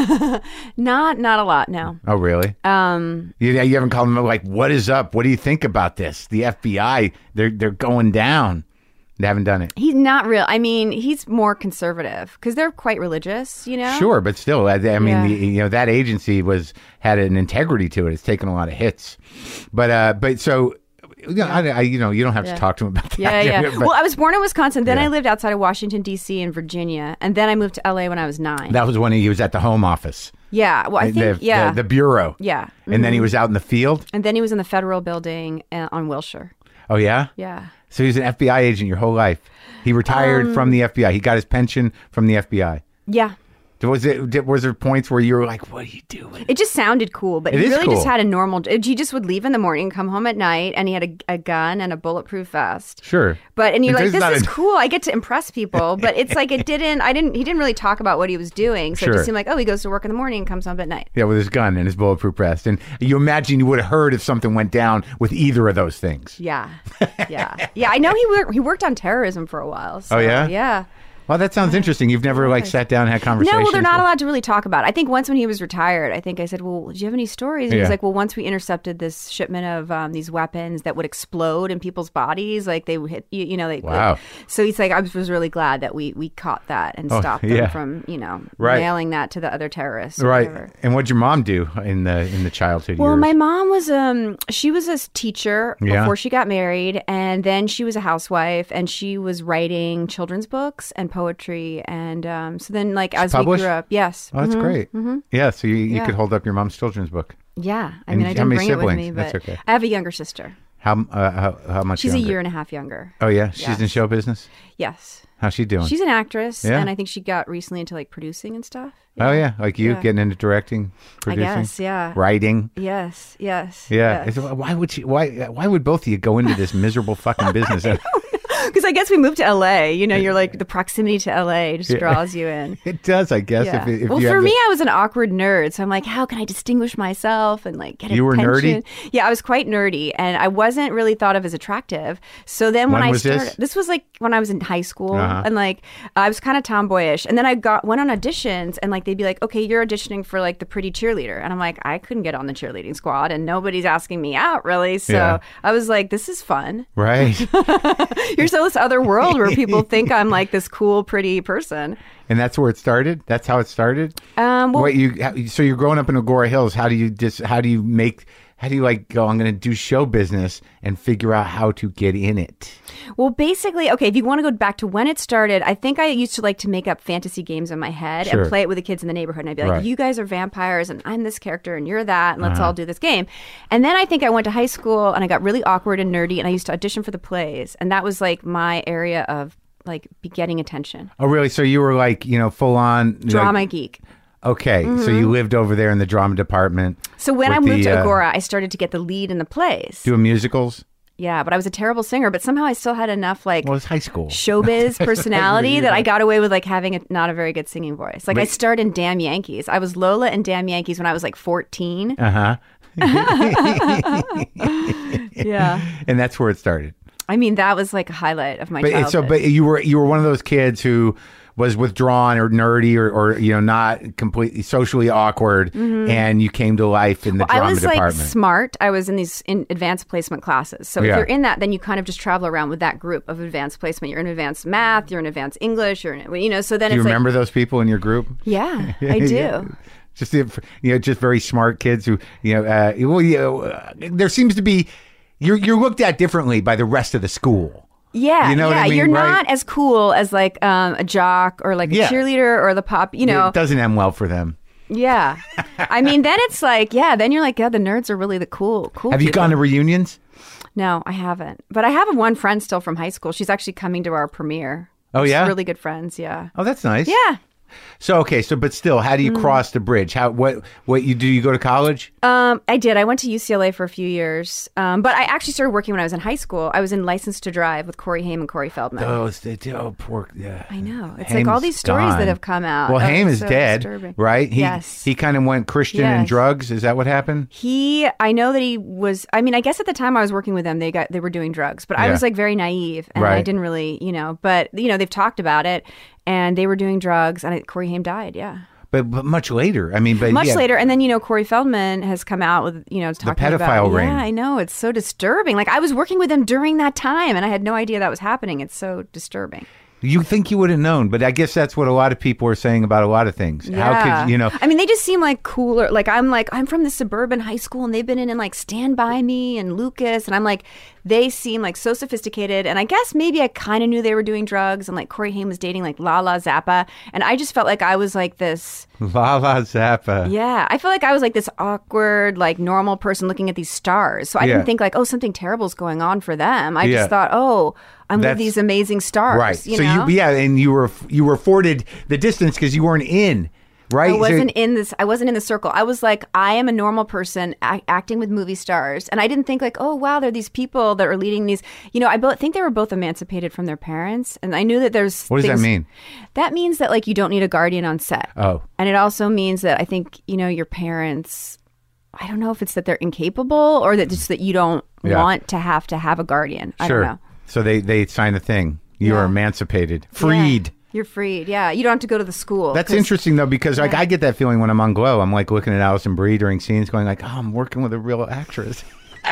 Not a lot, no. Oh, really? You haven't called him like, what is up? What do you think about this? The FBI, they're going down. They haven't done it. He's not real. I mean, he's more conservative because they're quite religious, you know? Sure, but still, I mean, Yeah. that agency had an integrity to it. It's taken a lot of hits, but so. You don't have to talk to him about that. Yeah. But Well, I was born in Wisconsin. Then Yeah. I lived outside of Washington, D.C. and Virginia. And then I moved to L.A. when I was 9. that was when he was at the Home Office. Yeah. Well, I think, the bureau. Yeah. And then he was out in the field. And then he was in the federal building on Wilshire. Oh, yeah? Yeah. So he was an FBI agent your whole life. He retired from the FBI. He got his pension from the FBI. Yeah. Was there points where you were like, what are you doing? It just sounded cool, but It he is really cool. just had a normal. He just would leave in the morning, come home at night, and he had a gun and a bulletproof vest. Sure. And you're like, There's not this is a- cool. I get to impress people, but it's like he didn't really talk about what he was doing. So it Sure. just seemed like, oh, he goes to work in the morning and comes home at night. Yeah, with his gun and his bulletproof vest. And you imagine you would have heard if something went down with either of those things. Yeah. I know he worked on terrorism for a while. So, Oh, yeah? Yeah. Well, that sounds interesting. You've never sat down and had conversations. No, well, they're not with- allowed to really talk about it. I think once when he was retired, I think I said, well, do you have any stories? And he Yeah. was like, well, once we intercepted this shipment of these weapons that would explode in people's bodies, like they would hit, Wow. So he's like, I was really glad that we caught that and stopped them yeah. from, Right. mailing that to the other terrorists. Or Right. whatever. And what'd your mom do in the childhood Well, years? my mom was she was a teacher Yeah. before she got married, and then she was a housewife, and she was writing children's books and poetry, and so then as published? we grew up, yes, Oh, that's great. Yeah, so you Yeah. could hold up your mom's children's book. yeah. I And mean, I how didn't many bring it with siblings? me, That's but okay. I have a younger sister. How much? She's younger? a year and a half younger. Oh yeah, she's Yes. in show business. Yes, How's she doing? she's an actress, Yeah. and I think she got recently into producing and stuff. Oh yeah, like you Yeah. getting into directing, I producing, guess, yeah. writing. Yes, yes, Yeah. yes. Why would both of you go into this miserable fucking business? Because I guess we moved to LA. You know, you're like the proximity to LA just draws you in. It does, I guess. Yeah. If well, for me, I was an awkward nerd, so I'm like, how can I distinguish myself and like get attention? You were nerdy? Yeah, I was quite nerdy, and I wasn't really thought of as attractive. So then when I started, this was like when I was in high school, and like I was kind of tomboyish, and then I went on auditions, and like they'd be like, okay, you're auditioning for like the pretty cheerleader, and I'm like, I couldn't get on the cheerleading squad, and nobody's asking me out really, so I was like, this is fun, right? You're still this other world where people think I'm like this cool, pretty person. And that's where it started? That's how it started? So you're growing up in Agoura Hills. How do you like go, I'm going to do show business and figure out how to get in it? Well, basically, okay, if you want to go back to when it started, I think I used to like to make up fantasy games in my head and play it with the kids in the neighborhood. And I'd be like, you guys are vampires and I'm this character and you're that and let's all do this game. And then I think I went to high school and I got really awkward and nerdy and I used to audition for the plays. And that was like my area of like getting attention. Oh, really? So you were like, full on drama geek. Okay, so you lived over there in the drama department. So when I moved to Agoura, I started to get the lead in the plays. Doing musicals? Yeah, but I was a terrible singer, but somehow I still had enough like it's high school showbiz personality that I got away with like having not a very good singing voice. Like I starred in Damn Yankees. I was Lola in Damn Yankees when I was like 14. Uh-huh. Yeah. And that's where it started. I mean, that was like a highlight of my childhood. But you were one of those kids who was withdrawn or nerdy or not completely socially awkward, and you came to life in the drama department. I was like smart. I was in these advanced placement classes. So if you're in that, then you kind of just travel around with that group of advanced placement. You're in advanced math, you're in advanced English, so then do you remember those people in your group? Yeah, I do. Yeah. Just just very smart kids who there seems to be you're looked at differently by the rest of the school. Yeah, you know what I mean, you're right? not as cool as like a jock or like a cheerleader or the pop, It doesn't end well for them. Yeah. I mean, then it's like, then you're like, the nerds are really the cool Have you gone to reunions? No, I haven't. But I have one friend still from high school. She's actually coming to our premiere. Oh, yeah? We're really good friends, yeah. Oh, that's nice. Yeah. So, but still, how do you cross the bridge? What you do? You go to college? I did. I went to UCLA for a few years. But I actually started working when I was in high school. I was in License to Drive with Corey Haim and Corey Feldman. Poor, yeah. I know. It's like all these stories that have come out. Well, Haim is so dead, disturbing. right? Yes. He kind of went Christian and drugs. Is that what happened? I know that he was, I mean, I guess at the time I was working with them, they were doing drugs, but I was like very naive and I didn't really, but they've talked about it. And they were doing drugs, and Corey Haim died. Yeah, but much later. I mean, much later. And then Corey Feldman has come out with talking the pedophile about ring. Yeah, I know, it's so disturbing. Like I was working with him during that time, and I had no idea that was happening. It's so disturbing. You think you would have known, but I guess that's what a lot of people are saying about a lot of things. Yeah. How could I mean, they just seem like cooler. I'm from the suburban high school, and they've been in like Stand By Me and Lucas, and I'm like, they seem like so sophisticated. And I guess maybe I kind of knew they were doing drugs, and like Corey Haim was dating like Lala Zappa, and I just felt like I was like this Lala Zappa. Yeah, I feel like I was like this awkward, like normal person looking at these stars. So I didn't think like, something terrible's going on for them. I just thought, I'm with these amazing stars. Right. And you were afforded the distance because you weren't in. Right. I wasn't in the circle. I was like, I am a normal person acting with movie stars. And I didn't think like, oh, wow, there are these people that are leading these, I think they were both emancipated from their parents. And I knew that there's What does that mean? That means that like you don't need a guardian on set. Oh. And it also means that I think, your parents, I don't know if it's that they're incapable or that just that you don't want to have a guardian. I don't know. So they sign a thing. You're emancipated. Freed. Yeah. You're freed. Yeah. You don't have to go to the school. That's interesting, though, because like I get that feeling when I'm on Glow. I'm like looking at Alison Brie during scenes going like, I'm working with a real actress.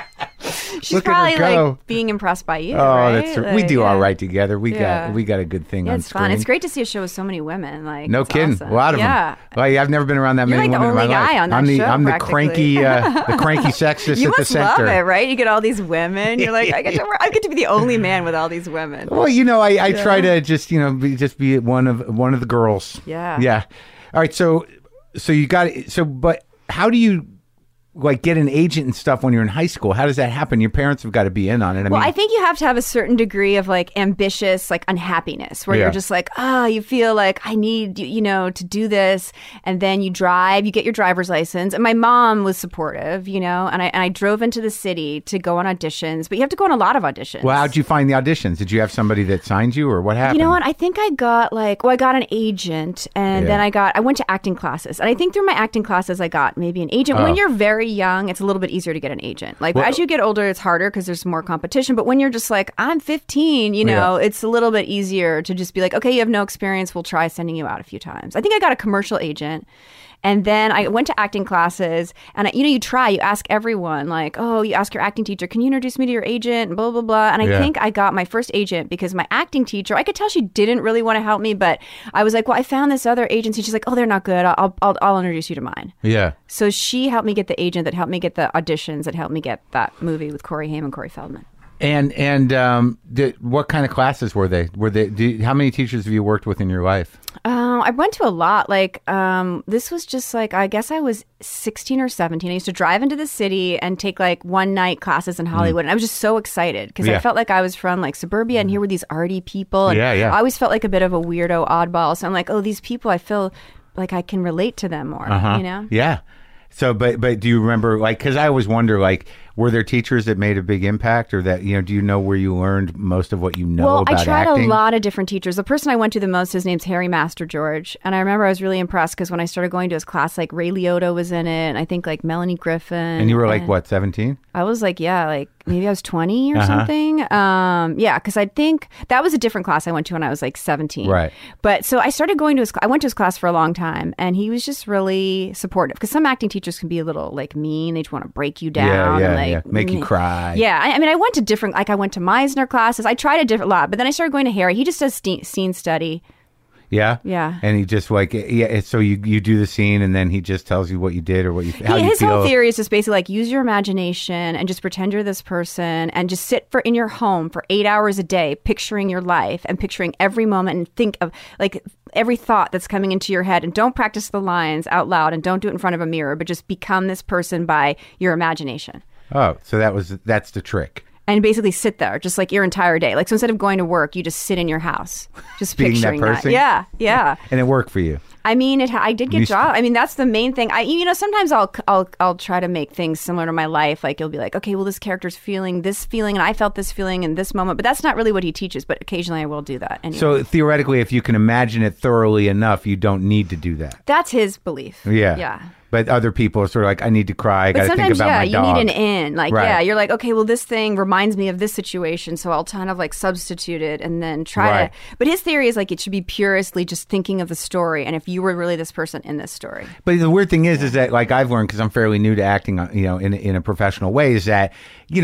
She's probably like being impressed by you. Oh, right? that's true. We do all right together. We got a good thing on it's screen. Fun. It's great to see a show with so many women. Like no kidding, awesome. A lot of them. Well, I've never been around that many women in my life. You're like the only guy on that show. I'm the cranky, sexist you at the center. You must love it, right? You get all these women. You're like, I get to be the only man with all these women. Well, I try to just be one of the girls. Yeah. Yeah. All right. So you got it. But how do you like get an agent and stuff when you're in high school? How does that happen? Your parents have got to be in on it. I think you have to have a certain degree of like ambitious, like unhappiness, where you're just like, you feel like I need, to do this, and then you drive, you get your driver's license, and my mom was supportive, and I drove into the city to go on auditions, but you have to go on a lot of auditions. Well, how'd you find the auditions? Did you have somebody that signed you, or what happened? You know what? I think I got I got an agent, and then I went to acting classes, and I think through my acting classes I got maybe an agent. When you're very young, it's a little bit easier to get an agent. As you get older, it's harder because there's more competition. But when you're just like, I'm 15, it's a little bit easier to just be like, okay, you have no experience. We'll try sending you out a few times. I think I got a commercial agent. And then I went to acting classes, and you ask everyone, like, oh, you ask your acting teacher, can you introduce me to your agent, and blah, blah, blah. And I think I got my first agent because my acting teacher, I could tell she didn't really want to help me, but I was like, well, I found this other agency. She's like, oh, they're not good. I'll introduce you to mine. Yeah. So she helped me get the agent that helped me get the auditions that helped me get that movie with Corey Haim and Corey Feldman. And what kind of classes were they? How many teachers have you worked with in your life? I went to a lot. This was just I guess I was 16 or 17. I used to drive into the city and take one night classes in Hollywood. And I was just so excited because I felt like I was from suburbia, and here were these arty people. And I always felt like a bit of a weirdo oddball. So I'm like, oh, these people, I feel like I can relate to them more, Yeah. So, but do you remember, because I always wonder, were there teachers that made a big impact, or that, do you know where you learned most of what you know about acting? Well, I tried a lot of different teachers. The person I went to the most, his name's Harry Master George. And I remember I was really impressed because when I started going to his class, Ray Liotta was in it, and I think Melanie Griffin. And you were what, 17? I was maybe I was 20 or something. Because I think that was a different class I went to when I was 17. Right. But so I started going to I went to his class for a long time, and he was just really supportive, because some acting teachers can be a little mean. They just want to break you down and make you cry. Yeah. I went to different, I went to Meisner classes. I tried a lot, but then I started going to Harry. He just does scene study. Yeah? Yeah. And he just so you do the scene, and then he just tells you what you did or how you feel. His whole theory is just basically use your imagination and just pretend you're this person, and just sit in your home for 8 hours a day, picturing your life and picturing every moment, and think of every thought that's coming into your head, and don't practice the lines out loud, and don't do it in front of a mirror, but just become this person by your imagination. Oh, so that's the trick. And basically sit there just your entire day. So instead of going to work, you just sit in your house, just picturing that person. Yeah. And it worked for you. I did get jobs. That's the main thing. Sometimes I'll try to make things similar to my life. You'll be like, okay, well, this character's feeling this feeling, and I felt this feeling in this moment. But that's not really what he teaches. But occasionally I will do that. Anyway. So theoretically, if you can imagine it thoroughly enough, you don't need to do that. That's his belief. Yeah. Yeah. But other people are sort of I need to cry. I got to think about my dog. You need an in. You're like, okay, well, this thing reminds me of this situation, so I'll kind of substitute it and then try to. But his theory is it should be purely just thinking of the story, and if you were really this person in this story. But the weird thing is that I've learned, because I'm fairly new to acting, in a professional way, is that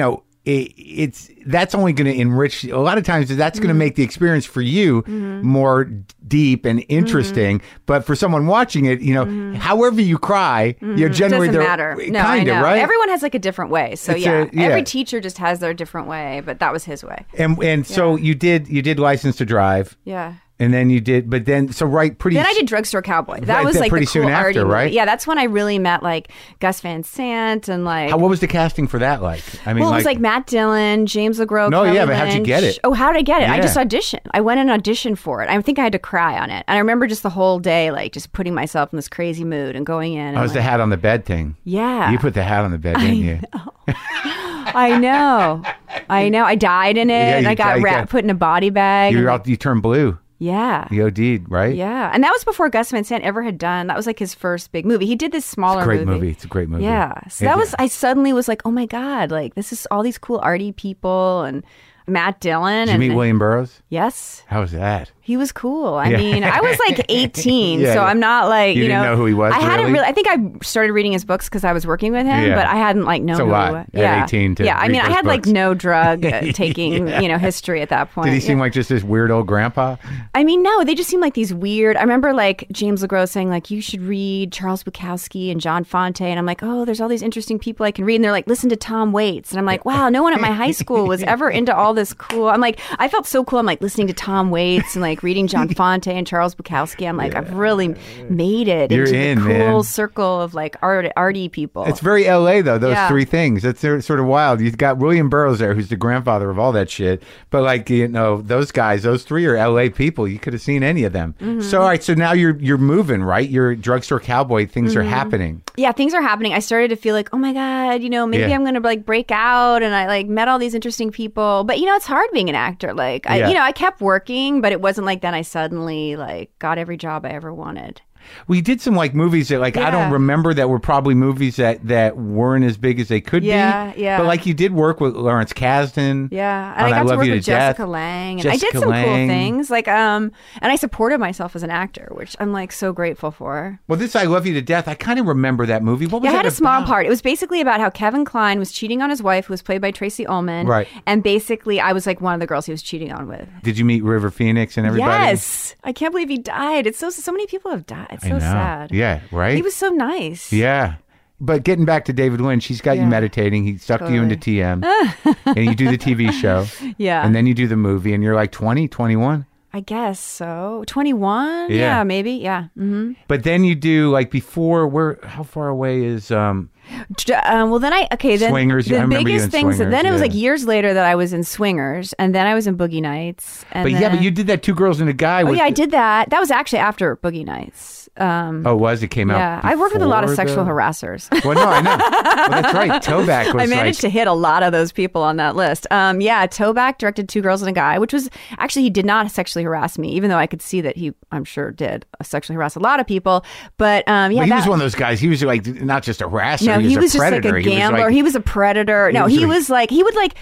that's only going to enrich. A lot of times, that's going to make the experience for you more deep and interesting. But for someone watching it, however you cry, generally doesn't matter. No, I know. Right? Everyone has a different way. So every teacher just has their different way. But that was his way. And so you did License to Drive. Yeah. And then you did, but then, Then I did Drugstore Cowboy. That was pretty the cool soon after, right? Movie. Yeah, that's when I really met Gus Van Sant and what was the casting for that like? It was Matt Dillon, James LeGros. No, Kelly but how'd you get it? Oh, how did I get it? Yeah. I just auditioned. I went and auditioned for it. I think I had to cry on it. And I remember just the whole day, just putting myself in this crazy mood and going in. That was the hat on the bed thing. Yeah. You put the hat on the bed, didn't you? I know. I died in it, and I got put in a body bag. You turned blue. Yeah. You OD'd, right? Yeah. And that was before Gus Van Sant ever had done. That was his first big movie. He did this smaller movie. It's a great movie. Yeah. So I suddenly was like, oh my God, this is all these cool arty people and Matt Dillon. Did you meet William Burroughs? Yes. How was that? He was cool. I mean, I was 18, so I'm not you didn't know who he was. I hadn't really. I think I started reading his books because I was working with him, but I hadn't known who. At 18 to I mean, I had books. No drug taking history at that point. Did he seem like just this weird old grandpa? I mean, no, they just seemed like these weird. I remember James LeGros saying you should read Charles Bukowski and John Fonte, and I'm like, oh, there's all these interesting people I can read, and they're like, listen to Tom Waits, and I'm like, wow, no one at my high school was ever into all this cool. I'm like, I felt so cool. I'm listening to Tom Waits and like reading John Fonte and Charles Bukowski. I'm like, I've really made it into the cool man. circle of like arty people. It's very LA though, those three things. It's sort of wild. You've got William Burroughs there, who's the grandfather of all that shit. But like, you know, those guys, those three are LA people. You could have seen any of them. So all right, so now you're moving, right? You're drugstore cowboy. Things are happening. Yeah, things are happening. I started to feel like, oh my God, you know, maybe I'm going to like break out, and I like met all these interesting people. But you know, it's hard being an actor. Like, I kept working, but it wasn't like then I suddenly like got every job I ever wanted. We did some like movies that like I don't remember that were probably movies that weren't as big as they could be. Yeah. But like you did work with Lawrence Kasdan. Yeah, and I got to work with Jessica Lange, and I did some cool things. Like and I supported myself as an actor, which I'm like so grateful for. Well, this I Love You to Death, I kind of remember that movie. What was it? I had a small about? part. It was basically about how Kevin Kline was cheating on his wife, who was played by Tracy Ullman. Right. And basically, I was like one of the girls he was cheating on with. Did you meet River Phoenix and everybody? Yes. I can't believe he died. It's so many people have died. It's so sad. Yeah, right? He was so nice. Yeah. But getting back to David Lynch, he's got you meditating. He sucked you into TM. And you do the TV show. Yeah. And then you do the movie, and you're like 20, 21? I guess so. 21? Yeah, maybe. Yeah. Mm-hmm. But then you do, like, before, how far away is... well, then Swingers. The biggest things. Swingers, then it was like years later that I was in Swingers, and then I was in Boogie Nights. And but you did that Two Girls and a Guy. I did that. That was actually after Boogie Nights. It came out. Yeah, I worked with a lot of sexual harassers. Well, no, I know. Well, that's right. Toback was. I managed to hit a lot of those people on that list. Toback directed Two Girls and a Guy, which was actually he did not sexually harass me, even though I could see that he, I'm sure, did sexually harass a lot of people. But he was one of those guys. He was like not just a harasser. No, he was a just predator. like a gambler. He was a predator. No, he was like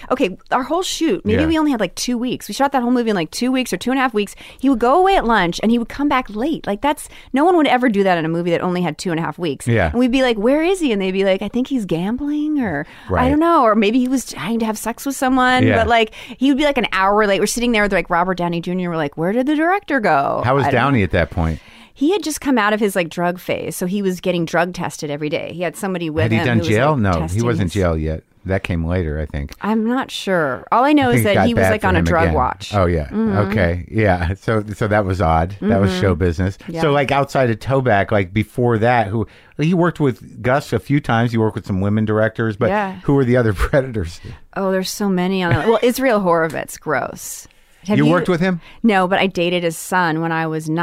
our whole shoot. Maybe we only had like 2 weeks. We shot that whole movie in like 2 weeks or 2.5 weeks. He would go away at lunch and he would come back late. Like no one would ever do that in a movie that only had 2.5 weeks. Yeah. And we'd be like, where is he? And they'd be like, I think he's gambling, or I don't know, or maybe he was trying to have sex with someone. Yeah. But like he would be like an hour late. We're sitting there with like Robert Downey Jr. We're like, where did the director go? How was Downey at that point? He had just come out of his like drug phase, so he was getting drug tested every day. He had somebody with him. Had he done jail? Was, no, he wasn't jail yet. That came later, I think. I'm not sure. All I know is that he was like on a drug watch. Oh yeah. Mm-hmm. Okay. Yeah. So that was odd. Mm-hmm. That was show business. Yeah. So like outside of Toback, like before that, he worked with Gus a few times. You worked with some women directors, but who were the other predators? Oh, there's so many on that. Well, Israel Horovitz, gross. You worked with him? No, but I dated his son when I was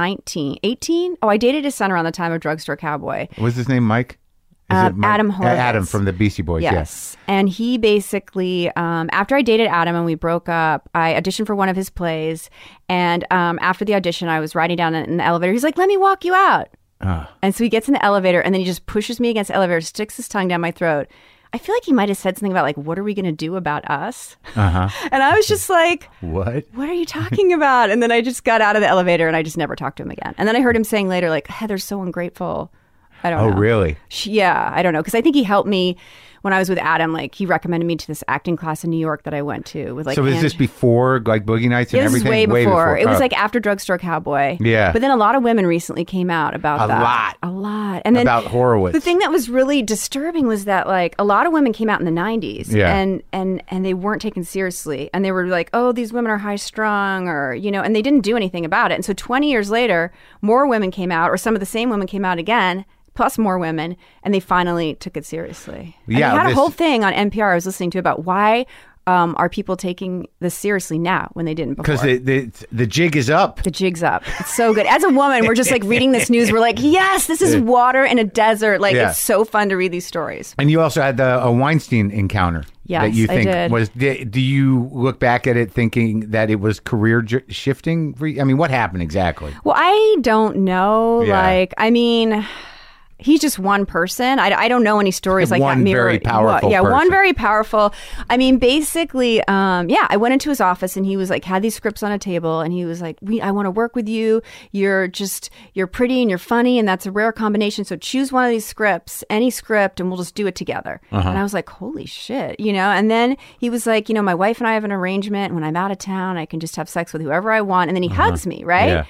18. Oh, I dated his son around the time of Drugstore Cowboy. Was his name Mike? Adam Horovitz. Adam from the Beastie Boys, yes. And he basically, after I dated Adam and we broke up, I auditioned for one of his plays. And after the audition, I was riding down in the elevator. He's like, let me walk you out. And so he gets in the elevator and then he just pushes me against the elevator, sticks his tongue down my throat. I feel like he might have said something about like, what are we going to do about us? And I was just like, what are you talking about? And then I just got out of the elevator and I just never talked to him again. And then I heard him saying later, like, Heather's so ungrateful. I don't know. Oh, really? Yeah, I don't know. Because I think he helped me when I was with Adam. Like, he recommended me to this acting class in New York that I went to. With like. So is this before like Boogie Nights and everything? This is way before. It was like after Drugstore Cowboy. Yeah. But then a lot of women recently came out about that. A lot. And then about Horowitz. The thing that was really disturbing was that like a lot of women came out in the 90s. Yeah. And they weren't taken seriously. And they were like, oh, these women are high strung, or, you know, and they didn't do anything about it. And so 20 years later, more women came out, or some of the same women came out again, plus more women, and they finally took it seriously. And they had a whole thing on NPR I was listening to about why are people taking this seriously now when they didn't before. Because the jig is up. The jig's up. It's so good. As a woman, we're just like reading this news. We're like, yes, this is water in a desert. Like, it's so fun to read these stories. And you also had a Weinstein encounter. Yes, that you think I did. Do you look back at it thinking that it was career shifting for you? I mean, what happened exactly? Well, I don't know. Yeah. Like, I mean, he's just one person. I don't know any stories like that. One very powerful person. One very powerful. I mean, basically, I went into his office and he was like, had these scripts on a table and he was like, I want to work with you. You're pretty and you're funny and that's a rare combination. So choose one of these scripts, any script, and we'll just do it together. And I was like, holy shit, you know? And then he was like, you know, my wife and I have an arrangement. When I'm out of town, I can just have sex with whoever I want. And then he hugs me, right? Yeah.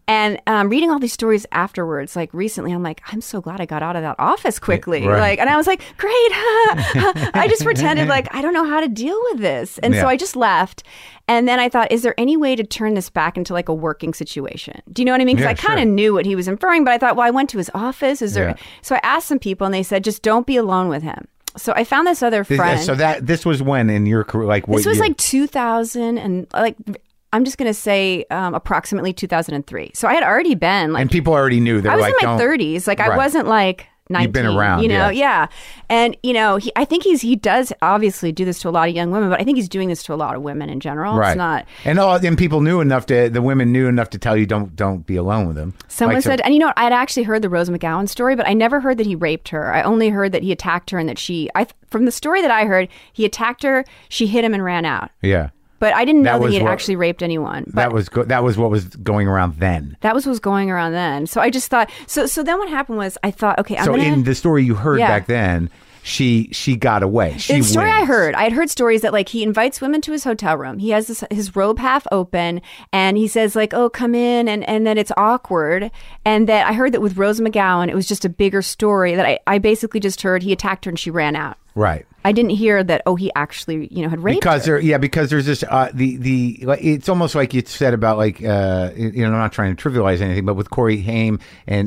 And reading all these stories afterwards, like recently, I'm like, I'm so glad I got out of that office quickly. Right. Like, and I was like, great. I just pretended like I don't know how to deal with this. And so I just left. And then I thought, is there any way to turn this back into like a working situation? Do you know what I mean? Because I kind of knew what he was inferring, but I thought, well, I went to his office. Is there? So I asked some people and they said, just don't be alone with him. So I found this other friend. So this was when in your career, like what this was year? like 2000 and like, I'm just going to say approximately 2003. So I had already been like... And people already knew. I was in my 30s. Like I wasn't like 19. You've been around, you know? Yeah. And, you know, I think he does obviously do this to a lot of young women, but I think he's doing this to a lot of women in general. Right. It's not... And people knew enough the women knew enough to tell you don't be alone with him. Someone said, and you know, I'd actually heard the Rose McGowan story, but I never heard that he raped her. I only heard that he attacked her and that from the story that I heard, he attacked her, she hit him and ran out. Yeah. But I didn't know that he had actually raped anyone. But that was what was going around then. That was what was going around then. So I just thought. So then what happened was I thought, okay, in the story you heard back then, she got away. The story I had heard stories that like he invites women to his hotel room. He has his robe half open, and he says like, "Oh, come in," and then it's awkward. And that I heard that with Rose McGowan, it was just a bigger story. That I basically just heard he attacked her and she ran out. Right. I didn't hear that. Oh, he actually, had raped her. Because there's this it's almost like you said about like I'm not trying to trivialize anything, but with Corey Haim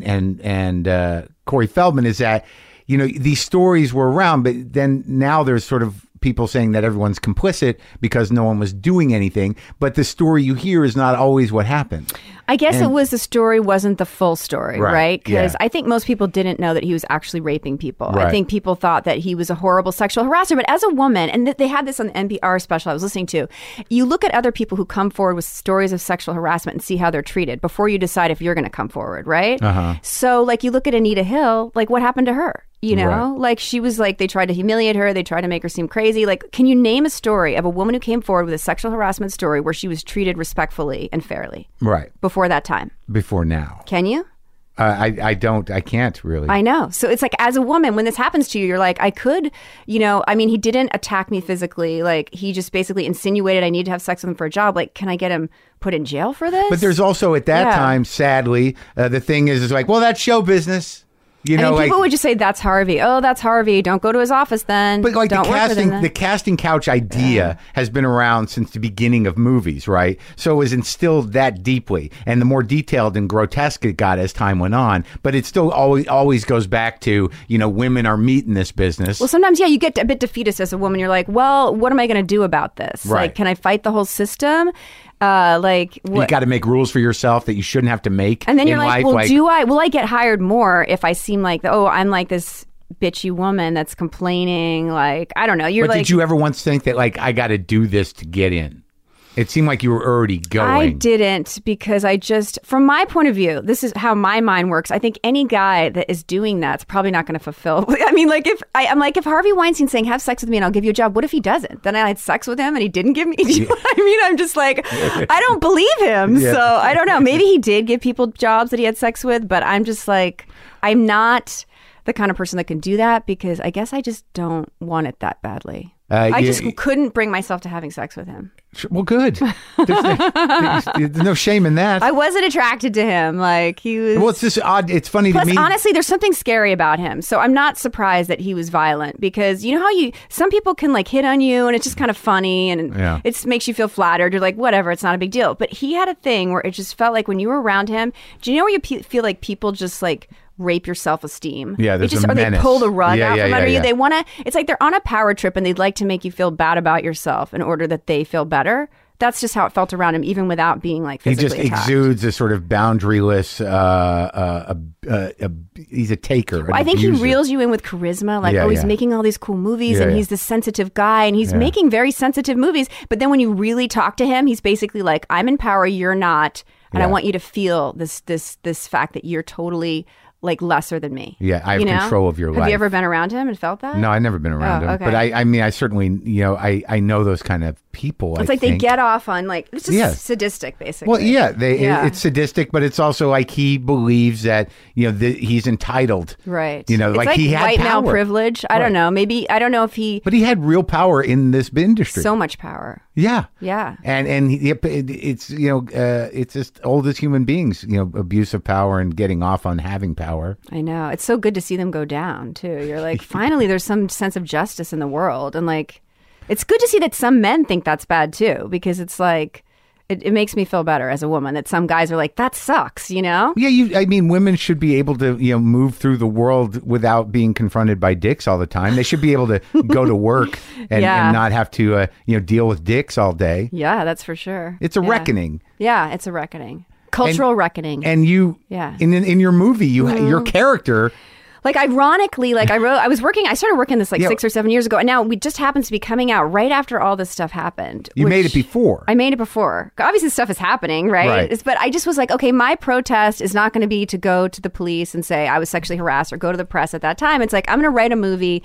and Corey Feldman is that these stories were around, but then now there's sort of people saying that everyone's complicit because no one was doing anything, but the story you hear is not always what happened. I guess it was the story wasn't the full story, right? Because I think most people didn't know that he was actually raping people. Right. I think people thought that he was a horrible sexual harasser. But as a woman, and they had this on the NPR special I was listening to, you look at other people who come forward with stories of sexual harassment and see how they're treated before you decide if you're going to come forward, right? Uh-huh. So like you look at Anita Hill, like what happened to her? Like she was like, they tried to humiliate her. They tried to make her seem crazy. Like, can you name a story of a woman who came forward with a sexual harassment story where she was treated respectfully and fairly? Right. Before that time. Before now. Can you? I can't really. I know. So it's like, as a woman, when this happens to you, you're like, I could, he didn't attack me physically. Like, he just basically insinuated I need to have sex with him for a job. Like, can I get him put in jail for this? But there's also at that time, sadly, the thing is like, well, that's show business. People would just say, that's Harvey. Oh, that's Harvey. Don't go to his office then. But like Don't the casting couch idea has been around since the beginning of movies, right? So it was instilled that deeply. And the more detailed and grotesque it got as time went on. But it still always goes back to, women are meat in this business. Well, sometimes, you get a bit defeatist as a woman. You're like, well, what am I going to do about this? Right. Like, can I fight the whole system? You got to make rules for yourself that you shouldn't have to make. And then you're like, well, will I get hired more if I seem like, I'm like this bitchy woman that's complaining? Like, I don't know. Did you ever once think that like, I got to do this to get in? It seemed like you were already going. I didn't, because from my point of view, this is how my mind works. I think any guy that is doing that's probably not going to fulfill. I mean, like if Harvey Weinstein's saying, have sex with me and I'll give you a job, what if he doesn't? Then I had sex with him and he didn't give me. You know what I mean? I'm just like, I don't believe him. Yeah. So I don't know. Maybe he did give people jobs that he had sex with, but I'm just like, I'm not the kind of person that can do that, because I guess I just don't want it that badly. I just couldn't bring myself to having sex with him. Well, good. There's no shame in that. I wasn't attracted to him. Like, he was... Well, it's just odd. It's funny Plus, to me. honestly, there's something scary about him. So I'm not surprised that he was violent, because you know how some people can like hit on you and it's just kind of funny and it makes you feel flattered. You're like, whatever, it's not a big deal. But he had a thing where it just felt like when you were around him, do you know where you feel like people just like rape your self-esteem? Yeah, there's a menace. Or they pull the rug out from under you. Yeah. They want to, it's like they're on a power trip and they'd like to make you feel bad about yourself in order that they feel better. That's just how it felt around him, even without being like physically He just attacked. exudes a sort of boundaryless, he's a taker. I think he reels you in with charisma, like, he's making all these cool movies and he's this sensitive guy and he's making very sensitive movies. But then when you really talk to him, he's basically like, I'm in power, you're not. And I want you to feel this fact that you're totally like lesser than me. Yeah, I have control of your life. Have you ever been around him and felt that? No, I've never been around him. Okay. But I mean, I certainly, I know those kind of people. It's they get off on like, it's just sadistic, basically. Well, it's sadistic, but it's also like he believes that, he's entitled. Right. It's like he had white power. male privilege. I don't know. Maybe, I don't know if he. But he had real power in this industry. So much power. Yeah. Yeah. And it's, it's just old as human beings, abuse of power and getting off on having power. I know. It's so good to see them go down, too. You're like, finally, there's some sense of justice in the world. And like, it's good to see that some men think that's bad, too, because it's like, it makes me feel better as a woman that some guys are like, that sucks, Yeah, I mean, women should be able to, move through the world without being confronted by dicks all the time. They should be able to go to work and not have to, deal with dicks all day. Yeah, that's for sure. It's a reckoning. Yeah, it's a reckoning. Cultural reckoning. And you, in your movie, your character. Like, ironically, like I started working this 6 or 7 years ago, and now we just happens to be coming out right after all this stuff happened. You made it before. I made it before. Obviously, stuff is happening, right? But I just was like, okay, my protest is not going to be to go to the police and say I was sexually harassed or go to the press at that time. It's like, I'm going to write a movie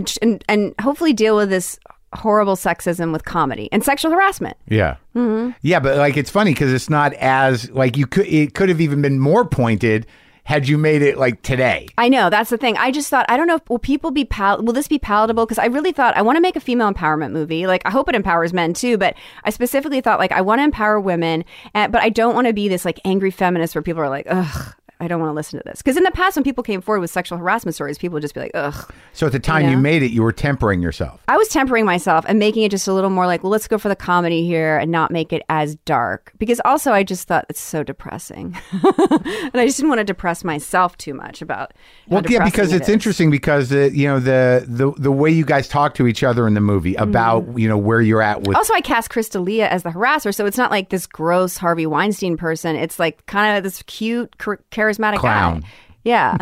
and hopefully deal with this horrible sexism with comedy and sexual harassment. Yeah. Mm-hmm. Yeah, but like, it's funny because it's not as like it could have even been more pointed had you made it like today. I know, that's the thing. I just thought, I don't know, will this be palatable? Because I really thought I want to make a female empowerment movie. Like, I hope it empowers men too, but I specifically thought like I want to empower women, but I don't want to be this like angry feminist where people are like, ugh, I don't want to listen to this. Because in the past, when people came forward with sexual harassment stories, people would just be like, ugh. So at the time you made it, you were tempering yourself. I was tempering myself and making it just a little more like, well, let's go for the comedy here and not make it as dark. Because also I just thought it's so depressing. And I just didn't want to depress myself too much about because it's interesting because, the way you guys talk to each other in the movie about, where you're at with... Also, I cast Chris D'Elia as the harasser, so it's not like this gross Harvey Weinstein person. It's like kind of this cute, charismatic clown guy. Yeah.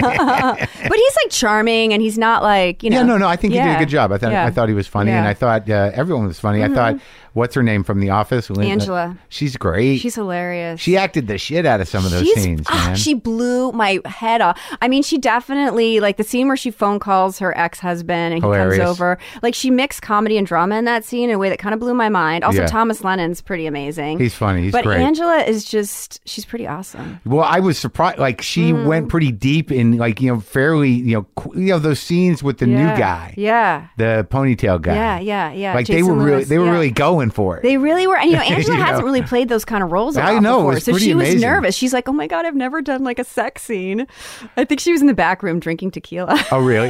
But he's like charming and he's not like, Yeah, no, I think he did a good job. I thought he was funny and I thought everyone was funny. I thought, what's her name from The Office? Angela. She's great. She's hilarious. She acted the shit out of some of those scenes, man. She blew my head off. I mean, she definitely, like the scene where she phone calls her ex-husband and he comes over. Like, she mixed comedy and drama in that scene in a way that kind of blew my mind. Also, Thomas Lennon's pretty amazing. He's funny. He's great. But Angela is she's pretty awesome. Well, I was surprised. Like, she went pretty deep in, like, fairly, those scenes with the new guy. Yeah. The ponytail guy. Yeah. Like, Jason they were really going for it. They really were. And, Angela hasn't really played those kind of roles I know. before. It was so pretty she amazing. was nervous. She's like, oh my God, I've never done like a sex scene. I think she was in the back room drinking tequila. Oh, really?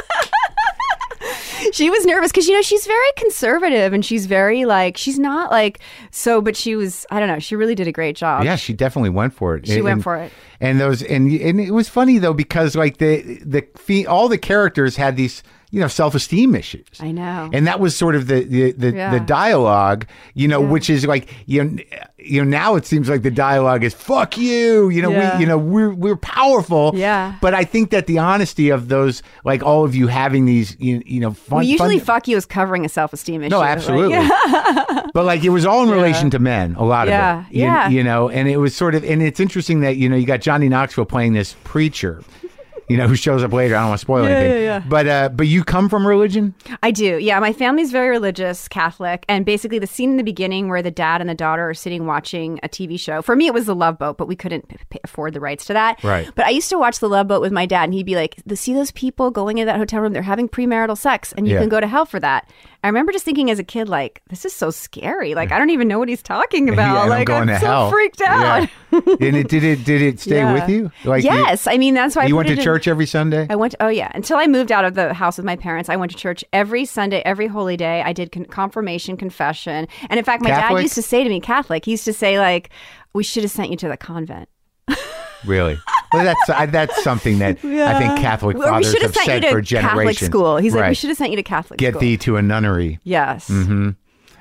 She was nervous because, she's very conservative and she's very she's not but she was, I don't know, she really did a great job. Yeah, she definitely went for it. She went for it. And it was funny though, because like all the characters had these, self-esteem issues. I know. And that was sort of the dialogue, which is like, now it seems like the dialogue is fuck you, we're powerful. Yeah. But I think that the honesty of those, like all of you having these, fun. Usually fuck you is covering a self-esteem issue. No, absolutely. But like it was all in relation to men, a lot of it. Yeah. And it was sort of, and it's interesting that, you got Johnny Knoxville playing this preacher. Who shows up later. I don't want to spoil anything. Yeah. But you come from religion? I do. Yeah, my family's very religious, Catholic. And basically the scene in the beginning where the dad and the daughter are sitting watching a TV show. For me, it was The Love Boat, but we couldn't afford the rights to that. Right. But I used to watch The Love Boat with my dad, and he'd be like, see those people going into that hotel room? They're having premarital sex, and you can go to hell for that. I remember just thinking as a kid, like, this is so scary. Like, I don't even know what he's talking about. I'm going to hell. Freaked out. Yeah. And did it stay with you? Like, yes. I mean, that's why you went to church every Sunday? I went. Until I moved out of the house with my parents, I went to church every Sunday, every holy day. I did confirmation, confession, and in fact, my dad used to say to me, Catholic. He used to say like, "We should have sent you to the convent." Really? Well, that's something that I think Catholic fathers have said for generations. Catholic school. He's like, we should have sent you to Catholic school. Get thee to a nunnery. Yes. Mm-hmm.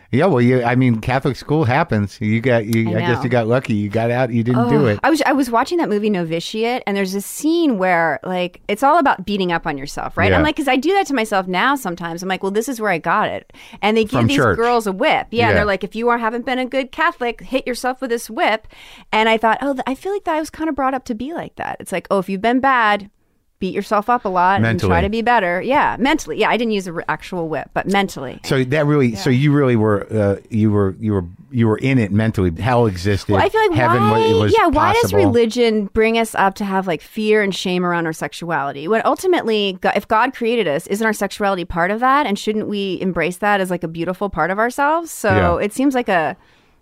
Yeah, well, I mean, Catholic school happens. I guess you got lucky. You got out. You didn't do it. I was watching that movie Novitiate, and there's this scene where like it's all about beating up on yourself, right? Yeah. I'm like, because I do that to myself now sometimes. I'm like, well, this is where I got it, and they give these girls a whip. Yeah, and they're like, if you haven't been a good Catholic, hit yourself with this whip. And I thought, I feel like that I was kind of brought up to be like that. It's like, if you've been bad, beat yourself up a lot and try to be better. Yeah, mentally. Yeah, I didn't use an actual whip, but mentally. So that really, so you really were, you were in it mentally. Hell existed. Well, I feel like heaven was why does possible. religion bring us up to have like fear and shame around our sexuality? When ultimately, if God created us, isn't our sexuality part of that? And shouldn't we embrace that as like a beautiful part of ourselves? So it seems like a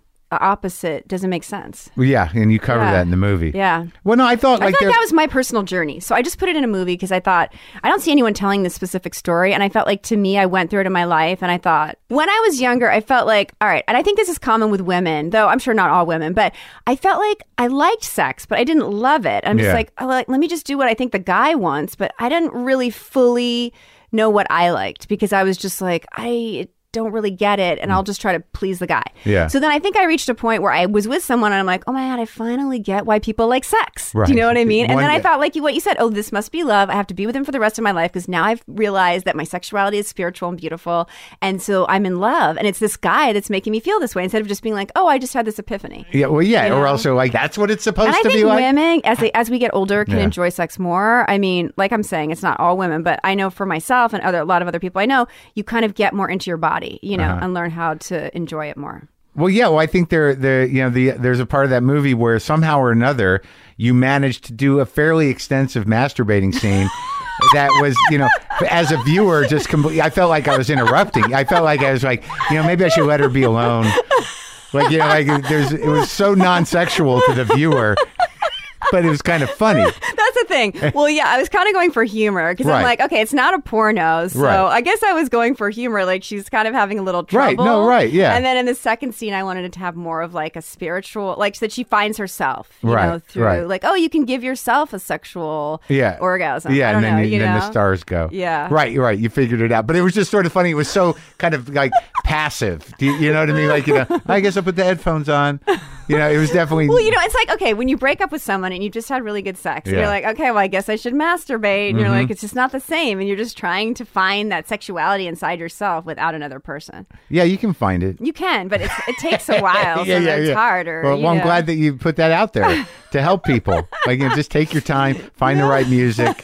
opposite doesn't make sense. Well, yeah, and you covered that in the movie. Yeah. Well, no, I feel like that was my personal journey. So I just put it in a movie because I thought, I don't see anyone telling this specific story. And I felt like, to me, I went through it in my life. And I thought, when I was younger, I felt like, all right, and I think this is common with women, though I'm sure not all women, but I felt like I liked sex, but I didn't love it. I'm just like, let me just do what I think the guy wants. But I didn't really fully know what I liked because I was just like, I don't really get it, and I'll just try to please the guy. Yeah. So then I think I reached a point where I was with someone and I'm like, oh my God, I finally get why people like sex. Right. Do you know what I mean? And then I thought, like what you said, this must be love. I have to be with him for the rest of my life because now I've realized that my sexuality is spiritual and beautiful. And so I'm in love. And it's this guy that's making me feel this way instead of just being like, I just had this epiphany. Yeah, well, yeah. Or also like, that's what it's supposed to be like. And I think women, as we get older, can enjoy sex more. I mean, like I'm saying, it's not all women, but I know for myself and a lot of other people I know, you kind of get more into your body, and learn how to enjoy it more. Well, yeah. Well, I think there's a part of that movie where somehow or another you managed to do a fairly extensive masturbating scene. That was, as a viewer, just completely. I felt like I was interrupting. I felt like I was like, maybe I should let her be alone. Like, it was so non-sexual to the viewer. But it was kind of funny. That's the thing. Well, yeah, I was kind of going for humor because I'm like, okay, it's not a porno. So I guess I was going for humor. Like she's kind of having a little trouble. Right. No, right. Yeah. And then in the second scene, I wanted it to have more of like a spiritual, like so that she finds herself, through like, you can give yourself a sexual orgasm. Yeah. I don't know, then the stars go. Yeah. Right. You're right. You figured it out. But it was just sort of funny. It was so kind of like passive. You know what I mean? Like, I guess I'll put the headphones on. It was definitely. Well, it's like, okay, when you break up with someone and you just had really good sex, and you're like, okay, well, I guess I should masturbate. And you're like, it's just not the same. And you're just trying to find that sexuality inside yourself without another person. Yeah, you can find it. You can, but it takes a while. It's harder. Well, I'm glad that you put that out there to help people. Like, just take your time, find the right music.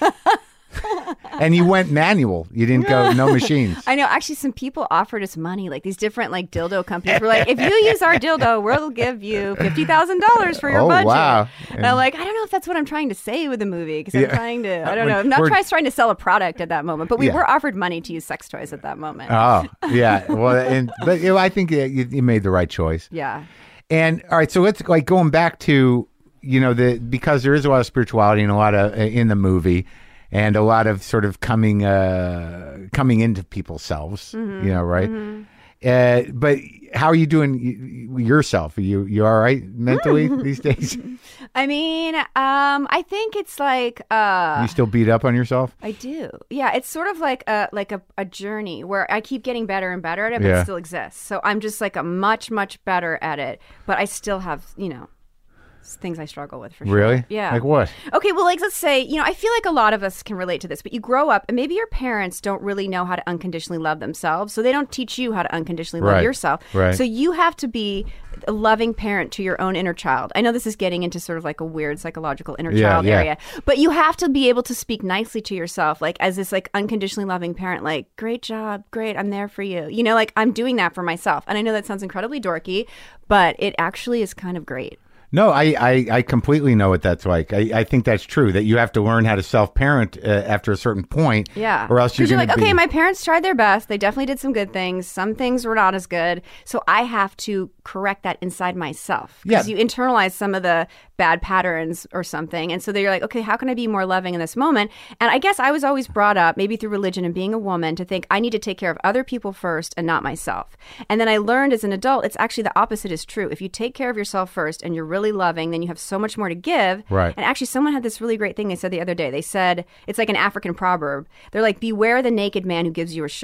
And you went manual. You didn't go no machines. I know. Actually, some people offered us money. Like these different dildo companies were like, if you use our dildo, we'll give you $50,000 for your budget. Wow. And I'm like, I don't know if that's what I'm trying to say with the movie because I'm trying to. I don't know. I'm not trying to sell a product at that moment, but we were offered money to use sex toys at that moment. Oh, yeah. Well, but I think you made the right choice. Yeah. And all right, so let's going back to because there is a lot of spirituality and a lot of in the movie. And a lot of sort of coming into people's selves, right? Mm-hmm. But how are you doing yourself? Are you all right mentally these days? I mean, I think it's like you still beat up on yourself? I do. Yeah, it's sort of like a journey where I keep getting better and better at it, but it still exists. So I'm just like a much better at it, but I still have things I struggle with for sure. Really? Yeah. Like what? Okay, well, let's say, I feel like a lot of us can relate to this, but you grow up and maybe your parents don't really know how to unconditionally love themselves, so they don't teach you how to unconditionally love yourself. Right. So you have to be a loving parent to your own inner child. I know this is getting into sort of like a weird psychological inner child area, but you have to be able to speak nicely to yourself, like as this like unconditionally loving parent, like, great job, great, I'm there for you. Like I'm doing that for myself. And I know that sounds incredibly dorky, but it actually is kind of great. No, I completely know what that's like. I think that's true, that you have to learn how to self-parent after a certain point. Yeah. Or else you're like, okay, my parents tried their best. They definitely did some good things. Some things were not as good. So I have to correct that inside myself. Because you internalize some of the bad patterns or something. And so you're like, okay, how can I be more loving in this moment? And I guess I was always brought up, maybe through religion and being a woman, to think I need to take care of other people first and not myself. And then I learned as an adult, it's actually the opposite is true. If you take care of yourself first and you're really loving, then you have so much more to give. Right. And actually, someone had this really great thing they said the other day. They said, it's like an African proverb. They're like, beware the naked man who gives you a shirt.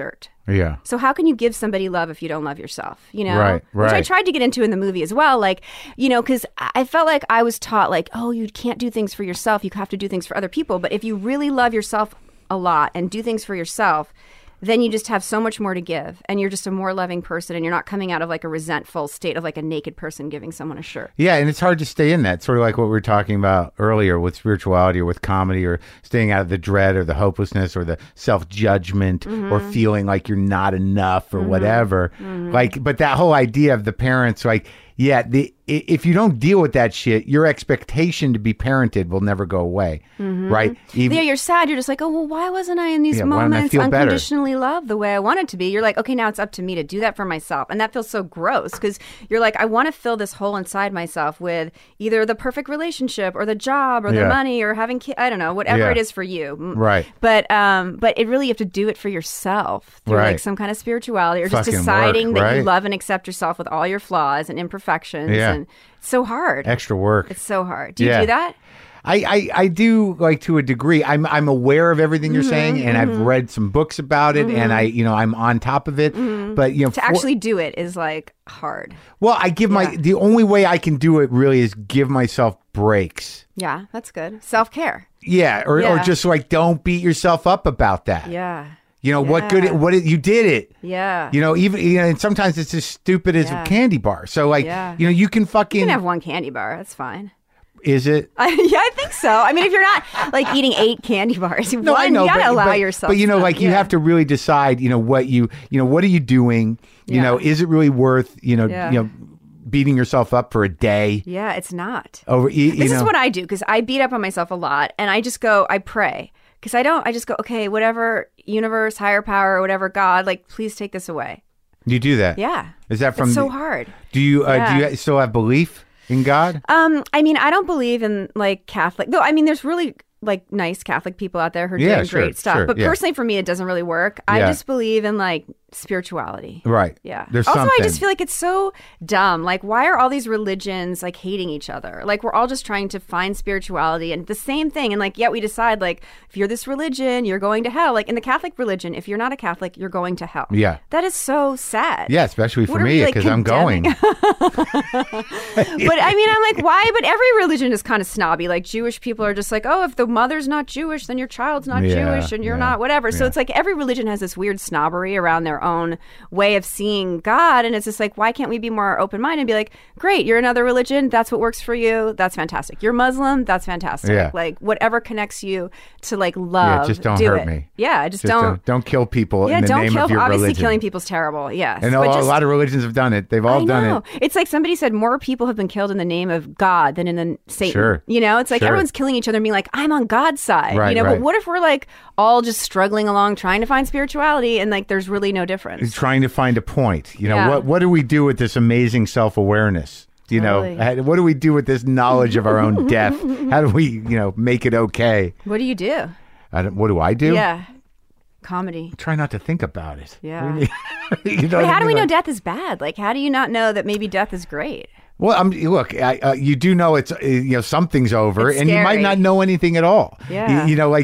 Yeah. So how can you give somebody love if you don't love yourself? You know, Right. Which I tried to get into in the movie as well. Like, you know, because I felt like I was taught like, oh, you can't do things for yourself. You have to do things for other people. But if you really love yourself a lot and do things for yourself, then you just have so much more to give, and you're just a more loving person, and you're not coming out of like a resentful state of like a naked person giving someone a shirt. Yeah, and it's hard to stay in that, sort of like what we were talking about earlier with spirituality or with comedy, or staying out of the dread or the hopelessness or the self-judgment or feeling like you're not enough or whatever. Like, but that whole idea of the parents, like, yeah, if you don't deal with that shit, your expectation to be parented will never go away, right? Yeah, you're sad. You're just like, oh, well, why wasn't I in these moments unconditionally loved the way I wanted to be? You're like, okay, now it's up to me to do that for myself. And that feels so gross because you're like, I want to fill this hole inside myself with either the perfect relationship or the job or the money or having kids. I don't know, whatever it is for you. Right. But it really, you have to do it for yourself through like some kind of spirituality or just deciding that you love and accept yourself with all your flaws and imperfections. And it's so hard. Extra work. It's so hard. Do you do that? I do, like, to a degree. I'm aware of everything you're saying, and I've read some books about it, and I'm on top of it. But to actually do it is like hard. Well, I give the only way I can do it really is give myself breaks. Yeah, that's good. Self-care. Yeah, or just like don't beat yourself up about that. Yeah. You know, you did it. Yeah. You know, and sometimes it's as stupid as a candy bar. So like, you can fucking... You can have one candy bar. That's fine. Is it? Yeah, I think so. I mean, if you're not like eating 8 candy bars, you gotta allow yourself. But like you have to really decide, what are you doing? You know, is it really worth, beating yourself up for a day? Yeah, it's not. This is what I do, because I beat up on myself a lot, and I just go, I pray. Because I just go, okay, whatever universe, higher power, whatever God, like, please take this away. You do that? Yeah. Is that from... It's so hard. Do you still have belief in God? I mean, I don't believe in like Catholic, though. I mean, there's really like nice Catholic people out there who are doing great stuff. But personally, for me, it doesn't really work. I just believe in like spirituality. Right. Yeah. There's also, something. I just feel like it's so dumb. Like, why are all these religions like hating each other? Like, we're all just trying to find spirituality and the same thing. And like, yet we decide like, if you're this religion, you're going to hell. Like in the Catholic religion, if you're not a Catholic, you're going to hell. Yeah. That is so sad. Yeah, especially for me, because I'm going. But I mean, I'm like, why? But every religion is kind of snobby. Like Jewish people are just like, oh, if the mother's not Jewish, then your child's not Jewish and you're not whatever. So it's like every religion has this weird snobbery around their own way of seeing God. And it's just like, why can't we be more open-minded and be like, great, you're another religion. That's what works for you. That's fantastic. You're Muslim. That's fantastic. Yeah. Like whatever connects you to like love. Yeah, just don't hurt me. Yeah, just don't kill people in the name of your obviously religion. Killing people's terrible. Yes. And a lot of religions have done it. They've all done it. It's like somebody said more people have been killed in the name of God than in the Satan. Sure. You know, it's like everyone's killing each other and being like, I'm on God's side. Right, But what if we're like all just struggling along trying to find spirituality and like there's really no difference? Trying to find a point. What do we do with this amazing self-awareness? What do we do with this knowledge of our own death? How do we, make it okay? What do you do? What do I do? Yeah. Comedy. Try not to think about it. Yeah. But how do we know death is bad? Like, how do you not know that maybe death is great? Well, look, you do know it's something's over, and you might not know anything at all. Yeah.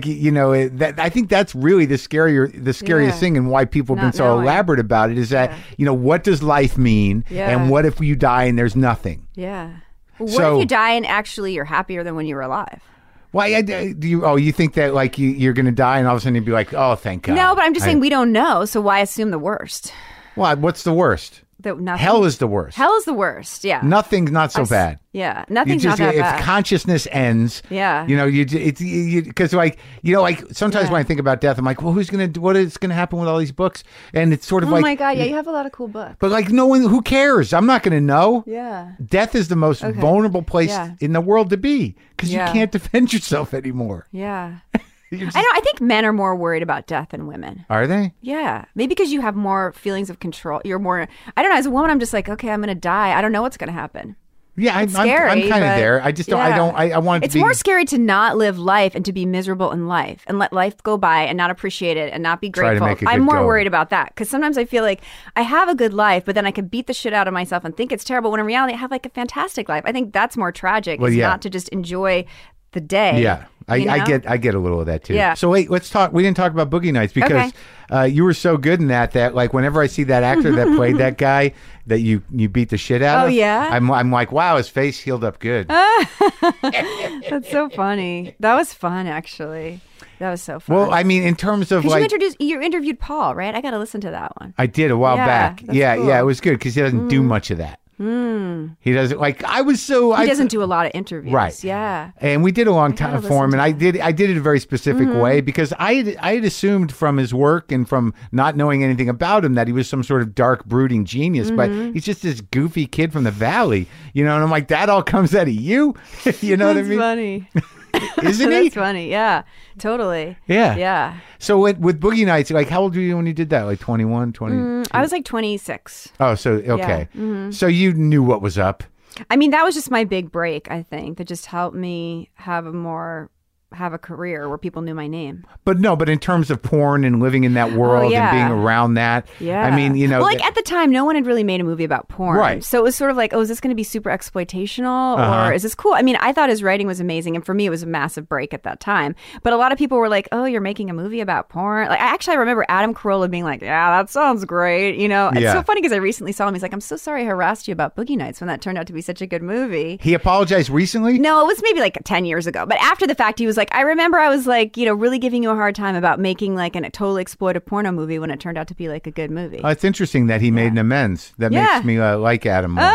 I think that's really the scariest thing, and why people have been so elaborate about it is that what does life mean, and what if you die and there's nothing? Yeah. Well, what if you die and actually you're happier than when you were alive? Why do you? Oh, you think that like you're going to die and all of a sudden you'd be like, oh, thank God. No, but I'm just saying we don't know, so why assume the worst? Well, what's the worst? Hell is the worst. Hell is the worst. Yeah. Nothing's not so bad. Yeah. Nothing's not that bad. If consciousness ends. Yeah. Because sometimes when I think about death, I'm like, well, what is gonna happen with all these books? And it's sort of oh my God, yeah, you have a lot of cool books. But like, no one, who cares? I'm not gonna know. Yeah. Death is the most vulnerable place in the world to be, because you can't defend yourself anymore. Yeah. I think men are more worried about death than women. Are they? Yeah. Maybe because you have more feelings of control. You're more, I don't know, as a woman, I'm just like, okay, I'm going to die. I don't know what's going to happen. Yeah, I'm kind of there. I just don't, I want it to be. It's more scary to not live life and to be miserable in life and let life go by and not appreciate it and not be grateful. I'm more worried about that, because sometimes I feel like I have a good life, but then I could beat the shit out of myself and think it's terrible, when in reality I have like a fantastic life. I think that's more tragic, not to just enjoy the day. Yeah. I get a little of that too. Yeah. So wait, let's talk. We didn't talk about Boogie Nights because you were so good in that like whenever I see that actor that played that guy that you beat the shit out of. Oh yeah. I'm like, wow, his face healed up good. That's so funny. That was fun, actually. That was so fun. Well, I mean, in terms of like, you interviewed Paul, right? I got to listen to that one. I did a while back. Yeah, cool. yeah, it was good because he doesn't do much of that. He doesn't like. He doesn't do a lot of interviews, right? Yeah, and we did a long time for him, and I did it a very specific way because I had assumed from his work and from not knowing anything about him that he was some sort of dark, brooding genius, but he's just this goofy kid from the valley, And I'm like, that all comes out of you, you know That's what I mean? Funny. Isn't he? That's funny. Yeah, totally. Yeah. Yeah. So with Boogie Nights, like how old were you when you did that? Like 21, 20? I was like 26. Oh, so okay. Yeah. So you knew what was up. I mean, that was just my big break, I think, that just helped me have a career where people knew my name. But in terms of porn and living in that world and being around that, I mean, well, like at the time, no one had really made a movie about porn. Right. So it was sort of like, is this going to be super exploitational or is this cool? I mean, I thought his writing was amazing. And for me, it was a massive break at that time. But a lot of people were like, oh, you're making a movie about porn? Like, I remember Adam Carolla being like, yeah, that sounds great. It's so funny because I recently saw him. He's like, I'm so sorry I harassed you about Boogie Nights when that turned out to be such a good movie. He apologized recently? No, it was maybe like 10 years ago. But after the fact, he was like, I remember I was like, really giving you a hard time about making like a totally exploitive porno movie when it turned out to be like a good movie. Oh, it's interesting that he made an amends. That makes me like Adam more.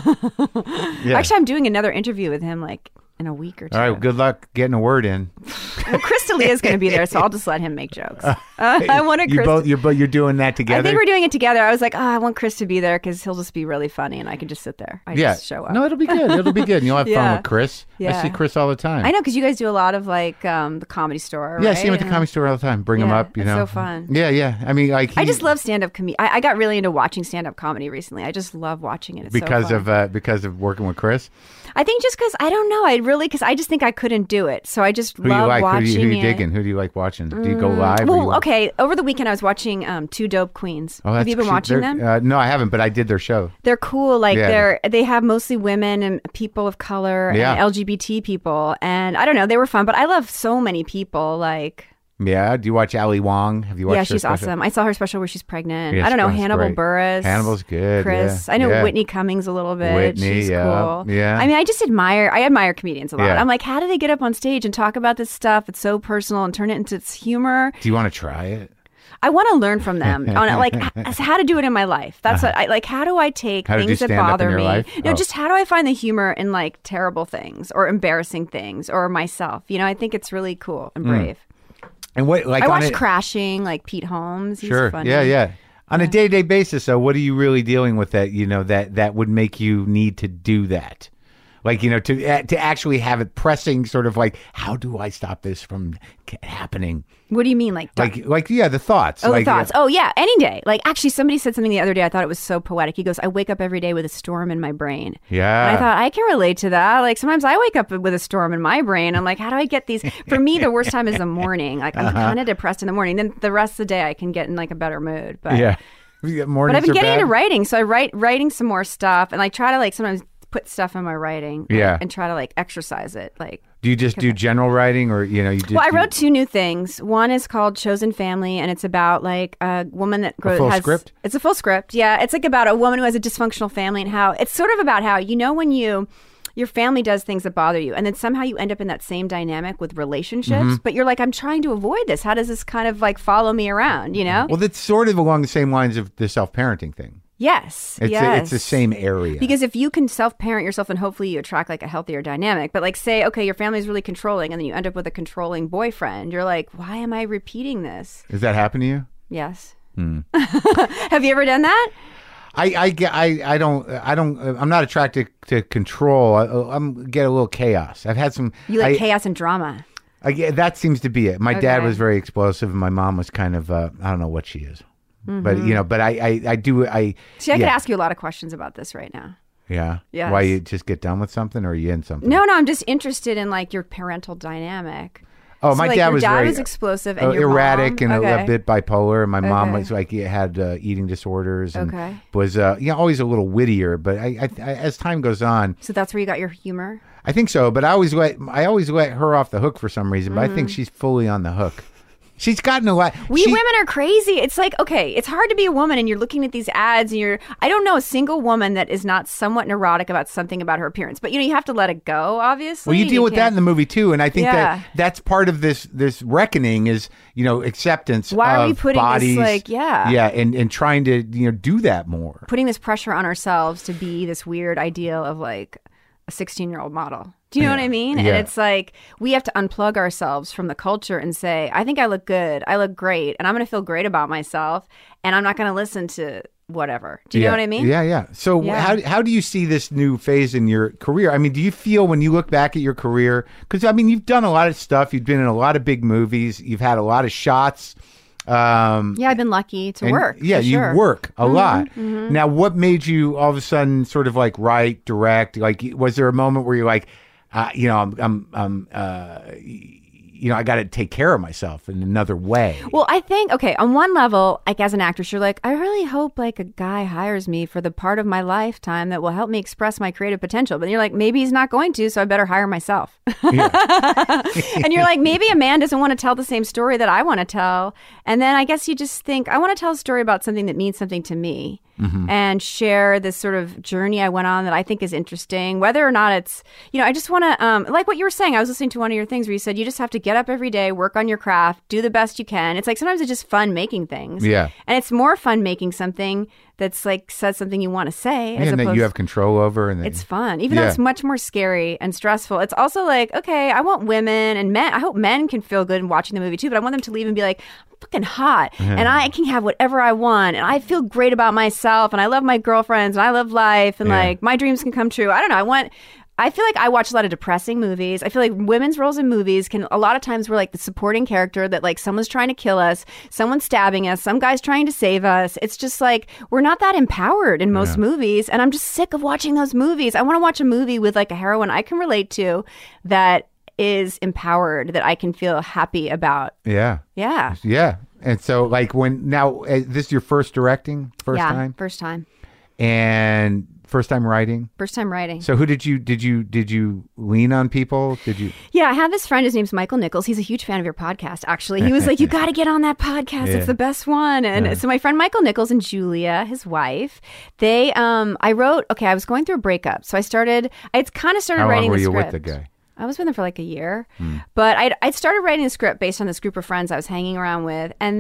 Actually, I'm doing another interview with him like in a week or two. All right, good luck getting a word in. Well, Chris D'Elia is going to be there, so I'll just let him make jokes. I wanted Chris. You're doing that together. I think we're doing it together. I was like, I want Chris to be there because he'll just be really funny, and I can just sit there. Just show up. No, it'll be good. It'll be good. And you'll have fun with Chris. Yeah. I see Chris all the time. I know because you guys do a lot of like the Comedy Store. Yeah, right? I see him at the Comedy Store all the time. Bring him up. It's so fun. Yeah, yeah. I mean, like I just love stand-up comedy. I got really into watching stand-up comedy recently. I just love watching it. It's because so fun. Because of working with Chris. I think just because I don't know. Because I just think I couldn't do it. So I just love watching Who you digging? Who do you like watching? Do you go live? Well, okay. Over the weekend, I was watching Two Dope Queens. Have you been watching them? No, I haven't, but I did their show. They're cool. Like they have mostly women and people of color and LGBT people. And I don't know, they were fun. But I love so many people. Like. Yeah. Do you watch Ali Wong? Have you watched? Yeah, she's awesome. I saw her special where she's pregnant. Yeah, I don't know, Hannibal Buress. Hannibal's good. Chris. Yeah. I know Whitney Cummings a little bit. Whitney, she's cool. Yeah. I mean, I admire comedians a lot. Yeah. I'm like, how do they get up on stage and talk about this stuff? It's so personal and turn it into humor. Do you want to try it? I want to learn from them on like how to do it in my life. That's what I like. How do I take things that bother me? Life? No, just how do I find the humor in like terrible things or embarrassing things or myself? I think it's really cool and brave. And what like I watched Crashing, like Pete Holmes. He's funny. Yeah. On a day-to-day basis, so what are you really dealing with that would make you need to do that? Like, to actually have it pressing sort of like, how do I stop this from happening? What do you mean? Like the thoughts. Oh, the thoughts. Oh, yeah. Any day. Like, actually, somebody said something the other day. I thought it was so poetic. He goes, I wake up every day with a storm in my brain. Yeah. And I thought, I can relate to that. Like, sometimes I wake up with a storm in my brain. I'm like, how do I get these? For me, the worst time is the morning. Like, I'm kind of depressed in the morning. Then the rest of the day, I can get in like a better mood. But yeah. But I've been getting into writing. So I writing some more stuff. And I try to like sometimes put stuff in my writing and try to like exercise it. Like, do you just do general writing or you just I wrote two new things. One is called Chosen Family, and it's about like a woman that has script? It's a full script. Yeah, it's like about a woman who has a dysfunctional family and how it's sort of about how when your family does things that bother you and then somehow you end up in that same dynamic with relationships, but you're like, I'm trying to avoid this. How does this kind of like follow me around, Well, that's sort of along the same lines of the self-parenting thing. Yes. It's the same area. Because if you can self-parent yourself and hopefully you attract like a healthier dynamic, but like say, okay, your family's really controlling and then you end up with a controlling boyfriend, you're like, why am I repeating this? Does that happen to you? Yes. Have you ever done that? I don't. I'm not attracted to control. I'm get a little chaos. I've had some. You like chaos and drama. That seems to be it. My dad was very explosive, and my mom was kind of. I don't know what she is, but But I do. See, I could ask you a lot of questions about this right now. Yeah. Yes. Why, you just get done with something, or are you in something? No, I'm just interested in like your parental dynamic. Oh, my dad was very explosive and your erratic mom? and a bit bipolar. And my mom was like, had eating disorders and was always a little wittier. But I, as time goes on, so that's where you got your humor. I think so. But I always let her off the hook for some reason. But I think she's fully on the hook. She's gotten a lot. Women are crazy. It's like, okay, it's hard to be a woman and you're looking at these ads and I don't know a single woman that is not somewhat neurotic about something about her appearance. But, you have to let it go, obviously. Well, you deal with that in the movie, too. And I think that's part of this reckoning is, acceptance Why are we putting bodies. This, Yeah, and trying to, do that more. Putting this pressure on ourselves to be this weird ideal of like a 16-year-old model. Do you know what I mean? Yeah. And it's like we have to unplug ourselves from the culture and say, I think I look good. I look great. And I'm going to feel great about myself. And I'm not going to listen to whatever. Do you know what I mean? Yeah. So how do you see this new phase in your career? I mean, do you feel when you look back at your career, because, you've done a lot of stuff. You've been in a lot of big movies. You've had a lot of shots. I've been lucky to work. Yeah, you work a lot. Mm-hmm. Now, what made you all of a sudden sort of like write, direct? Like, was there a moment where you're like, I got to take care of myself in another way? Well, I think, on one level, like as an actress, you're like, I really hope like a guy hires me for the part of my lifetime that will help me express my creative potential. But then you're like, maybe he's not going to, so I better hire myself. And you're like, maybe a man doesn't want to tell the same story that I want to tell. And then I guess you just think, I want to tell a story about something that means something to me. Mm-hmm. And share this sort of journey I went on that I think is interesting, whether or not it's, I just want to, like what you were saying, I was listening to one of your things where you said you just have to get up every day, work on your craft, do the best you can. It's like sometimes it's just fun making things. Yeah. And it's more fun making something that's like says something you want to say. And that you have control over. And it's fun. Even though it's much more scary and stressful. It's also like, okay, I want women and men. I hope men can feel good in watching the movie too, but I want them to leave and be like, I'm fucking hot. Mm-hmm. And I can have whatever I want. And I feel great about myself. And I love my girlfriends. And I love life. And like my dreams can come true. I don't know. I feel like I watch a lot of depressing movies. I feel like women's roles in movies can, a lot of times we're like the supporting character that like someone's trying to kill us, someone's stabbing us, some guy's trying to save us. It's just like, we're not that empowered in most movies. And I'm just sick of watching those movies. I want to watch a movie with like a heroine I can relate to that is empowered, that I can feel happy about. Yeah. Yeah. Yeah. And so like this is your first directing? First time. And first time writing? First time writing. So who did you lean on people? Yeah, I have this friend, his name's Michael Nichols. He's a huge fan of your podcast, actually. He was like, you got to get on that podcast. It's the best one. And so my friend Michael Nichols and Julia, his wife, I was going through a breakup. So I started writing the script. How long were you with the guy? I was with him for like a year, but I'd started writing the script based on this group of friends I was hanging around with. And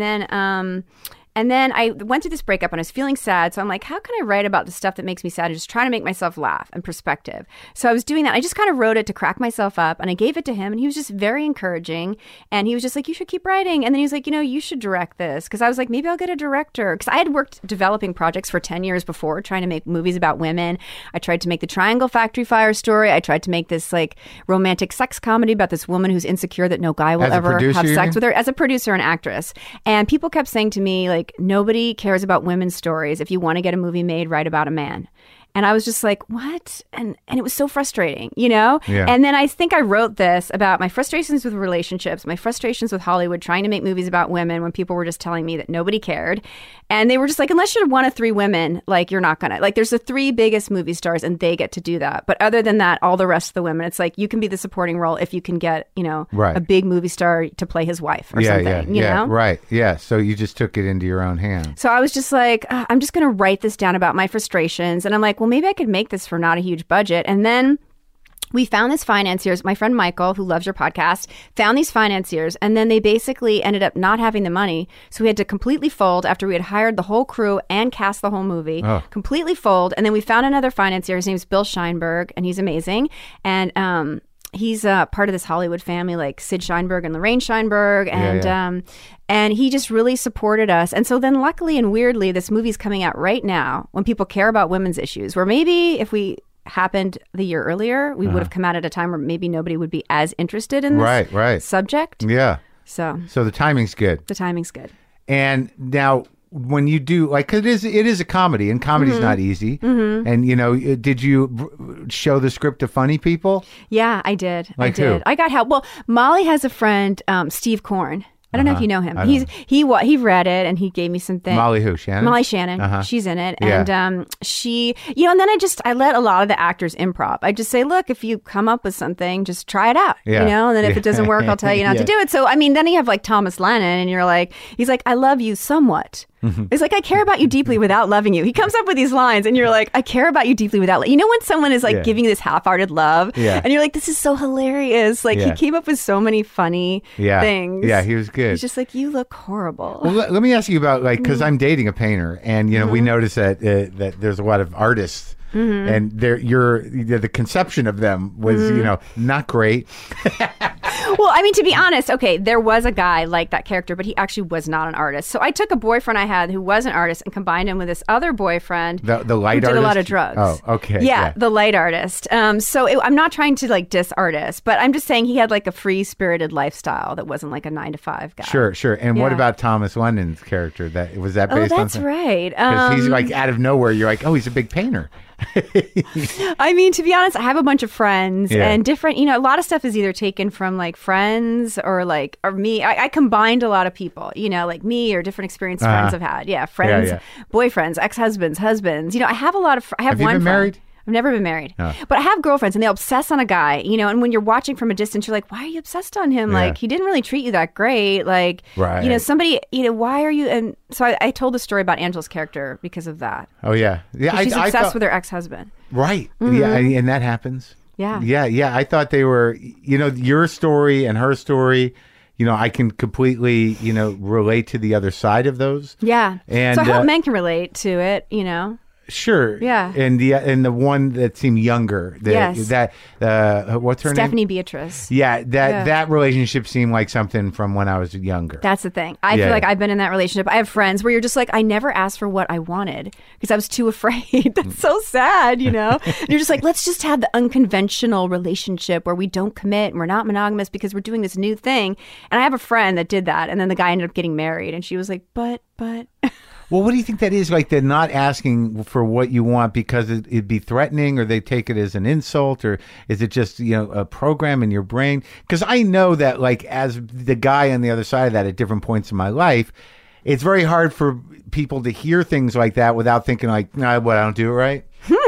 then I went through this breakup and I was feeling sad. So I'm like, how can I write about the stuff that makes me sad and just trying to make myself laugh and perspective? So I was doing that. I just kind of wrote it to crack myself up and I gave it to him and he was just very encouraging. And he was just like, you should keep writing. And then he was like, you should direct this. Because I was like, maybe I'll get a director. Because I had worked developing projects for 10 years before, trying to make movies about women. I tried to make the Triangle Factory Fire story. I tried to make this like romantic sex comedy about this woman who's insecure that no guy will ever have sex with her, as a producer and actress. And people kept saying to me, like, nobody cares about women's stories. If you want to get a movie made, write about a man. And I was just like, what? And it was so frustrating, Yeah. And then I think I wrote this about my frustrations with relationships, my frustrations with Hollywood, trying to make movies about women when people were just telling me that nobody cared. And they were just like, unless you're one of three women, like, you're not gonna. Like, there's the three biggest movie stars and they get to do that. But other than that, all the rest of the women, it's like, you can be the supporting role if you can get, a big movie star to play his wife or something, you know? Right. Yeah. So you just took it into your own hands. So I was just like, I'm just going to write this down about my frustrations. And I'm like, well, maybe I could make this for not a huge budget. And then we found these financiers. My friend Michael, who loves your podcast, found these financiers, and then they basically ended up not having the money. So we had to completely fold after we had hired the whole crew and cast the whole movie. Completely fold. And then we found another financier. His name's Bill Sheinberg, and he's amazing. And he's part of this Hollywood family, like Sid Sheinberg and Lorraine Sheinberg, and he just really supported us. And so then, luckily and weirdly, this movie's coming out right now when people care about women's issues. Where maybe if we happened the year earlier, we would have come out at a time where maybe nobody would be as interested in this subject. Yeah. So the timing's good. The timing's good. And now, when you do like, 'cause it is a comedy, and comedy's not easy. And did you show the script to funny people? Yeah, I did. Like I did. who? I got help. Well, Molly has a friend, Steve Korn. I don't know if you know him. I don't He read it and he gave me some things. Molly who? Shannon? Molly Shannon. She's in it. Yeah. And she, and then I let a lot of the actors improv. I just say, look, if you come up with something, just try it out. Yeah. And then if it doesn't work, I'll tell you not to do it. So, I mean, then you have like Thomas Lennon and he's like, I love you somewhat. It's like, I care about you deeply without loving you. He comes up with these lines and you're like, I care about you deeply without, when someone is like giving you this half-hearted love and you're like, this is so hilarious. Like he came up with so many funny things. Yeah, he was good. He's just like, you look horrible. Well, let me ask you about because I'm dating a painter, and we notice that that there's a lot of artists, and the conception of them was not great. Well, I mean, to be honest, okay, there was a guy like that character, but he actually was not an artist. So I took a boyfriend I had who was an artist and combined him with this other boyfriend the light who artist? did a lot of drugs. Oh, okay. Yeah, the light artist. So I'm not trying to like diss artists, but I'm just saying he had like a free-spirited lifestyle that wasn't like a 9-to-5 guy. Sure. And what about Thomas Lennon's character? Was that based on? Oh, that's right. Because he's like out of nowhere. You're like, oh, he's a big painter. I mean, to be honest, I have a bunch of friends and different, a lot of stuff is either taken from like friends or me. I combined a lot of people, like me or different experiences friends have had. Yeah. Friends, boyfriends, ex-husbands, husbands. I have a lot of, I have one you been friend. Married? I've never been married, but I have girlfriends and they obsess on a guy, and when you're watching from a distance, you're like, why are you obsessed on him? Like, he didn't really treat you that great. Like, somebody, why are you? And so I told the story about Angela's character because of that. Oh, yeah. Yeah. She's obsessed with her ex-husband. Right. Yeah. And that happens. Yeah. Yeah. I thought they were, your story and her story. I can completely, relate to the other side of those. Yeah. And so I hope men can relate to it, Sure. Yeah. And the one that seemed younger. Yes. What's her name? Stephanie Beatrice. Yeah. That relationship seemed like something from when I was younger. That's the thing. I feel like I've been in that relationship. I have friends where you're just like, I never asked for what I wanted because I was too afraid. That's so sad, And you're just like, let's just have the unconventional relationship where we don't commit and we're not monogamous because we're doing this new thing. And I have a friend that did that. And then the guy ended up getting married. And she was like, but. Well, what do you think that is? Like they're not asking for what you want because it'd be threatening, or they take it as an insult, or is it just a program in your brain? Because I know that, like, as the guy on the other side of that at different points in my life, it's very hard for people to hear things like that without thinking like, nah, what, I don't do it right.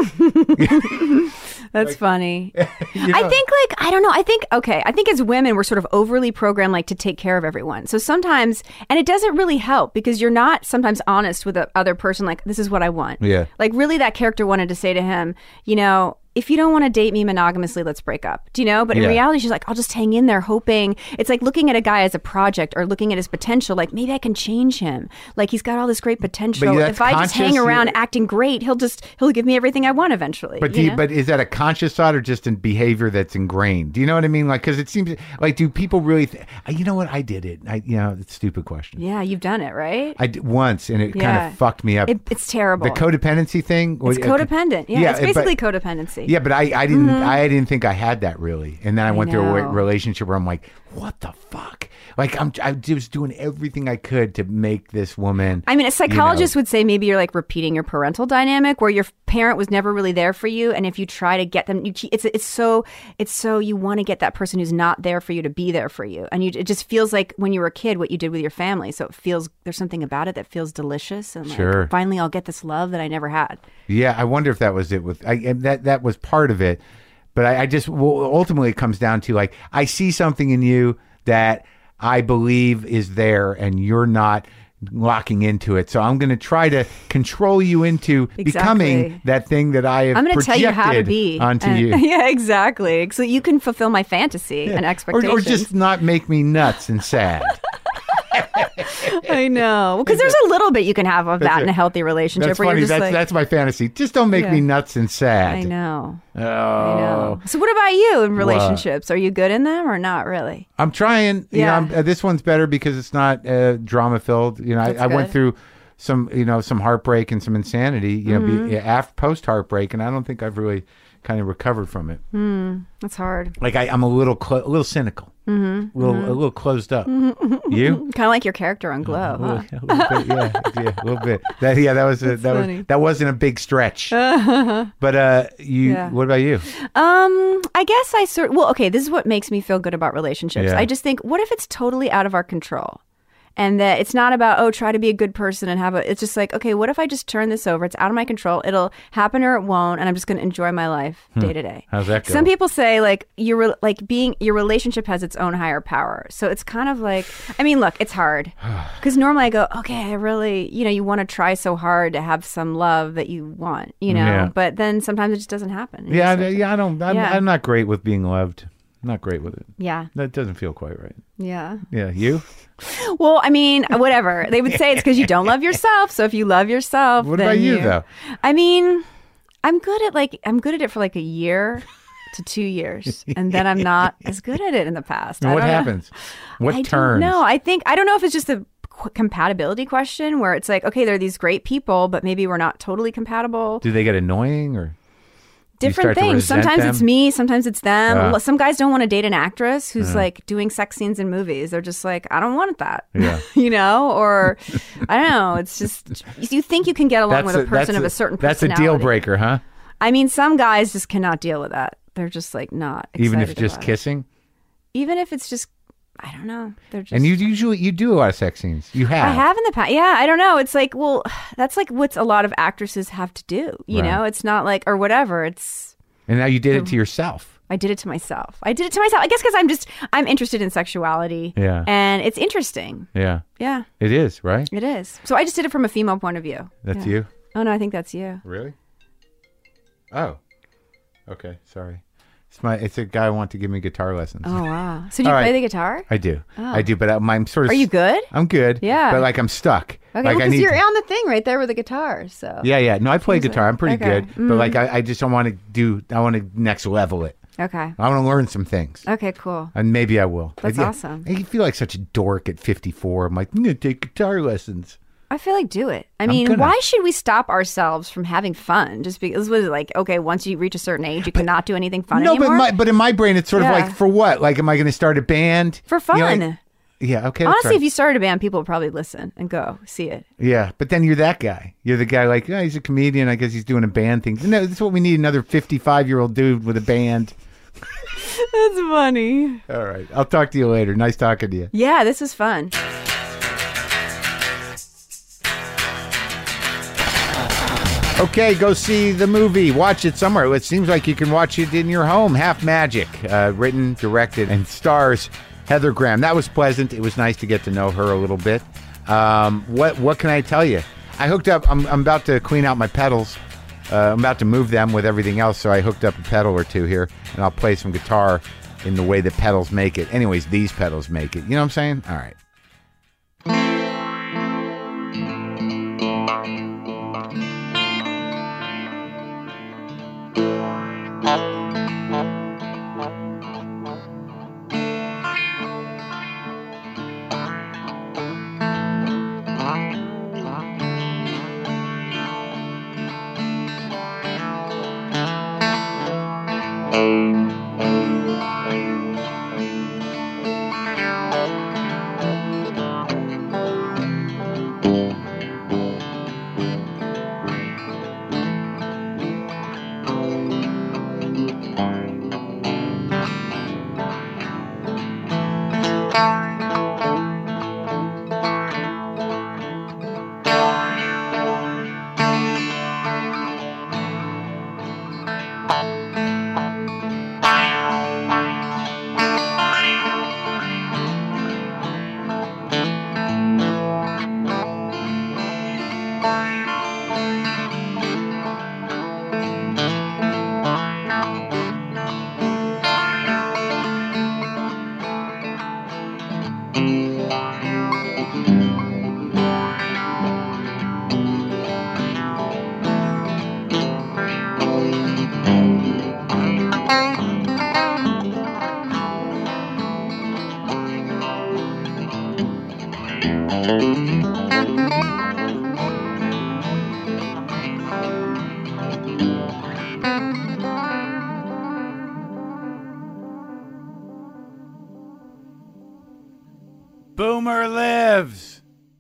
That's funny. I think I don't know. I think as women, we're sort of overly programmed like to take care of everyone. So sometimes, and it doesn't really help because you're not sometimes honest with the other person. Like, this is what I want. Yeah. Like really that character wanted to say to him, if you don't want to date me monogamously, let's break up. Do you know? But in reality, she's like, I'll just hang in there hoping. It's like looking at a guy as a project or looking at his potential. Like, maybe I can change him. Like, he's got all this great potential. If I just hang around acting great, he'll give me everything I want eventually. But but is that a conscious thought or just a behavior that's ingrained? Do you know what I mean? Like, because it seems like, do people really you know what? I did it. It's a stupid question. Yeah, you've done it, right? I did once, and it kind of fucked me up. It's terrible. The codependency thing. It's codependent. Yeah, it's basically codependency. Yeah, but I didn't. I didn't think I had that really, and then I went through a relationship where I'm like, what the fuck? Like I was doing everything I could to make this woman. I mean, a psychologist would say maybe you're like repeating your parental dynamic, where your parent was never really there for you, and if you try to get them, it's so you want to get that person who's not there for you to be there for you, and it just feels like when you were a kid what you did with your family. So it feels there's something about it that feels delicious, and like, finally I'll get this love that I never had. Yeah, I wonder if that was it. That was part of it. But I just ultimately it comes down to like, I see something in you that I believe is there and you're not locking into it. So I'm going to try to control you into becoming that thing that I have projected tell you how to be onto you. Yeah, exactly. So you can fulfill my fantasy and expectations. Or just not make me nuts and sad. I know. Because there's a little bit you can have of that in a healthy relationship. That's where funny. You're just That's my fantasy. Just don't make me nuts and sad. I know. Oh. I know. So what about you in relationships? Are you good in them or not really? I'm trying. Yeah. This one's better because it's not drama filled. I went through some heartbreak and some insanity, post heartbreak, and I don't think I've really kind of recovered from it. That's hard. Like I'm a little cynical, a little closed up. You kind of like your character on Glow, huh? A little bit, yeah, a little bit. That wasn't a big stretch. But what about you? I guess okay, this is what makes me feel good about relationships. Yeah. I just think, what if it's totally out of our control? And that it's not about, try to be a good person and it's just like, okay, what if I just turn this over? It's out of my control. It'll happen or it won't. And I'm just going to enjoy my life day to day. How's that go? Some people say like your relationship has its own higher power. So it's kind of like, I mean, look, it's hard because normally I go, okay, I really, you want to try so hard to have some love that you want, but then sometimes it just doesn't happen. I'm not great with being loved. Not great with it. Yeah. That doesn't feel quite right. Yeah. Yeah. You? Well, I mean, whatever. They would say it's because you don't love yourself. So if you love yourself, what about you though? I mean, I'm good at it for like a year to 2 years, and then I'm not as good at it in the past. And what happens? What turns? No, I don't know if it's just a compatibility question where it's like, okay, they're these great people, but maybe we're not totally compatible. Do they get annoying or? Different things. Sometimes it's me, sometimes it's them. Some guys don't want to date an actress who's like doing sex scenes in movies. They're just like, I don't want that. Yeah. Or I don't know. It's just, you think you can get along with a person of a certain personality. That's a deal breaker, huh? I mean, some guys just cannot deal with that. They're just like not excited. Even if just kissing? Even if it's just, I don't know. They're just. And you do a lot of sex scenes. You have. I have in the past. Yeah, I don't know. It's like, well, that's like what a lot of actresses have to do. You know, it's not like, or whatever. It's. And now you did it to yourself. I did it to myself. I guess because I'm interested in sexuality. Yeah. And it's interesting. Yeah. Yeah. It is, right? It is. So I just did it from a female point of view. That's you? Oh, no, I think that's you. Really? Oh. Okay. Sorry. It's a guy who wants to give me guitar lessons. Oh, wow. So do you play the guitar? I do. Oh. I do, but I'm sort of... Are you good? I'm good. Yeah. But like I'm stuck. Okay, like, because you're on the thing right there with the guitar, so... Yeah. No, I play guitar. I'm pretty good. But like I just don't want to I want to next level it. Okay. I want to learn some things. Okay, cool. And maybe I will. That's awesome. I feel like such a dork at 54. I'm like, I'm going to take guitar lessons. I feel like do it. I mean, why should we stop ourselves from having fun? Just because was it like, okay, once you reach a certain age, you cannot do anything fun anymore? No, but in my brain, it's sort of like, for what? Like, am I going to start a band? For fun. Yeah, okay. Honestly, if you started a band, people would probably listen and go see it. Yeah, but then you're that guy. You're the guy like, he's a comedian. I guess he's doing a band thing. No, that's what we need, another 55-year-old dude with a band. That's funny. All right. I'll talk to you later. Nice talking to you. Yeah, this was fun. Okay, go see the movie. Watch it somewhere. It seems like you can watch it in your home. Half Magic, written, directed, and stars Heather Graham. That was pleasant. It was nice to get to know her a little bit. What can I tell you? I hooked up. I'm about to clean out my pedals. I'm about to move them with everything else, so I hooked up a pedal or two here, and I'll play some guitar in the way that pedals make it. Anyways, these pedals make it. You know what I'm saying? All right. never lives.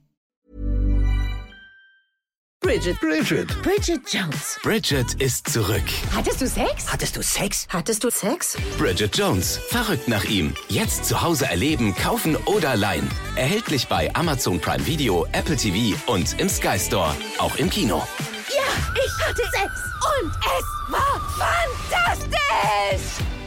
Bridget Jones. Bridget ist zurück. Hattest du Sex? Hattest du Sex? Bridget Jones. Verrückt nach ihm. Jetzt zu Hause erleben, kaufen oder leihen. Erhältlich bei Amazon Prime Video, Apple TV und im Sky Store. Auch im Kino. Ja, ich hatte Sex. Und es war fantastisch.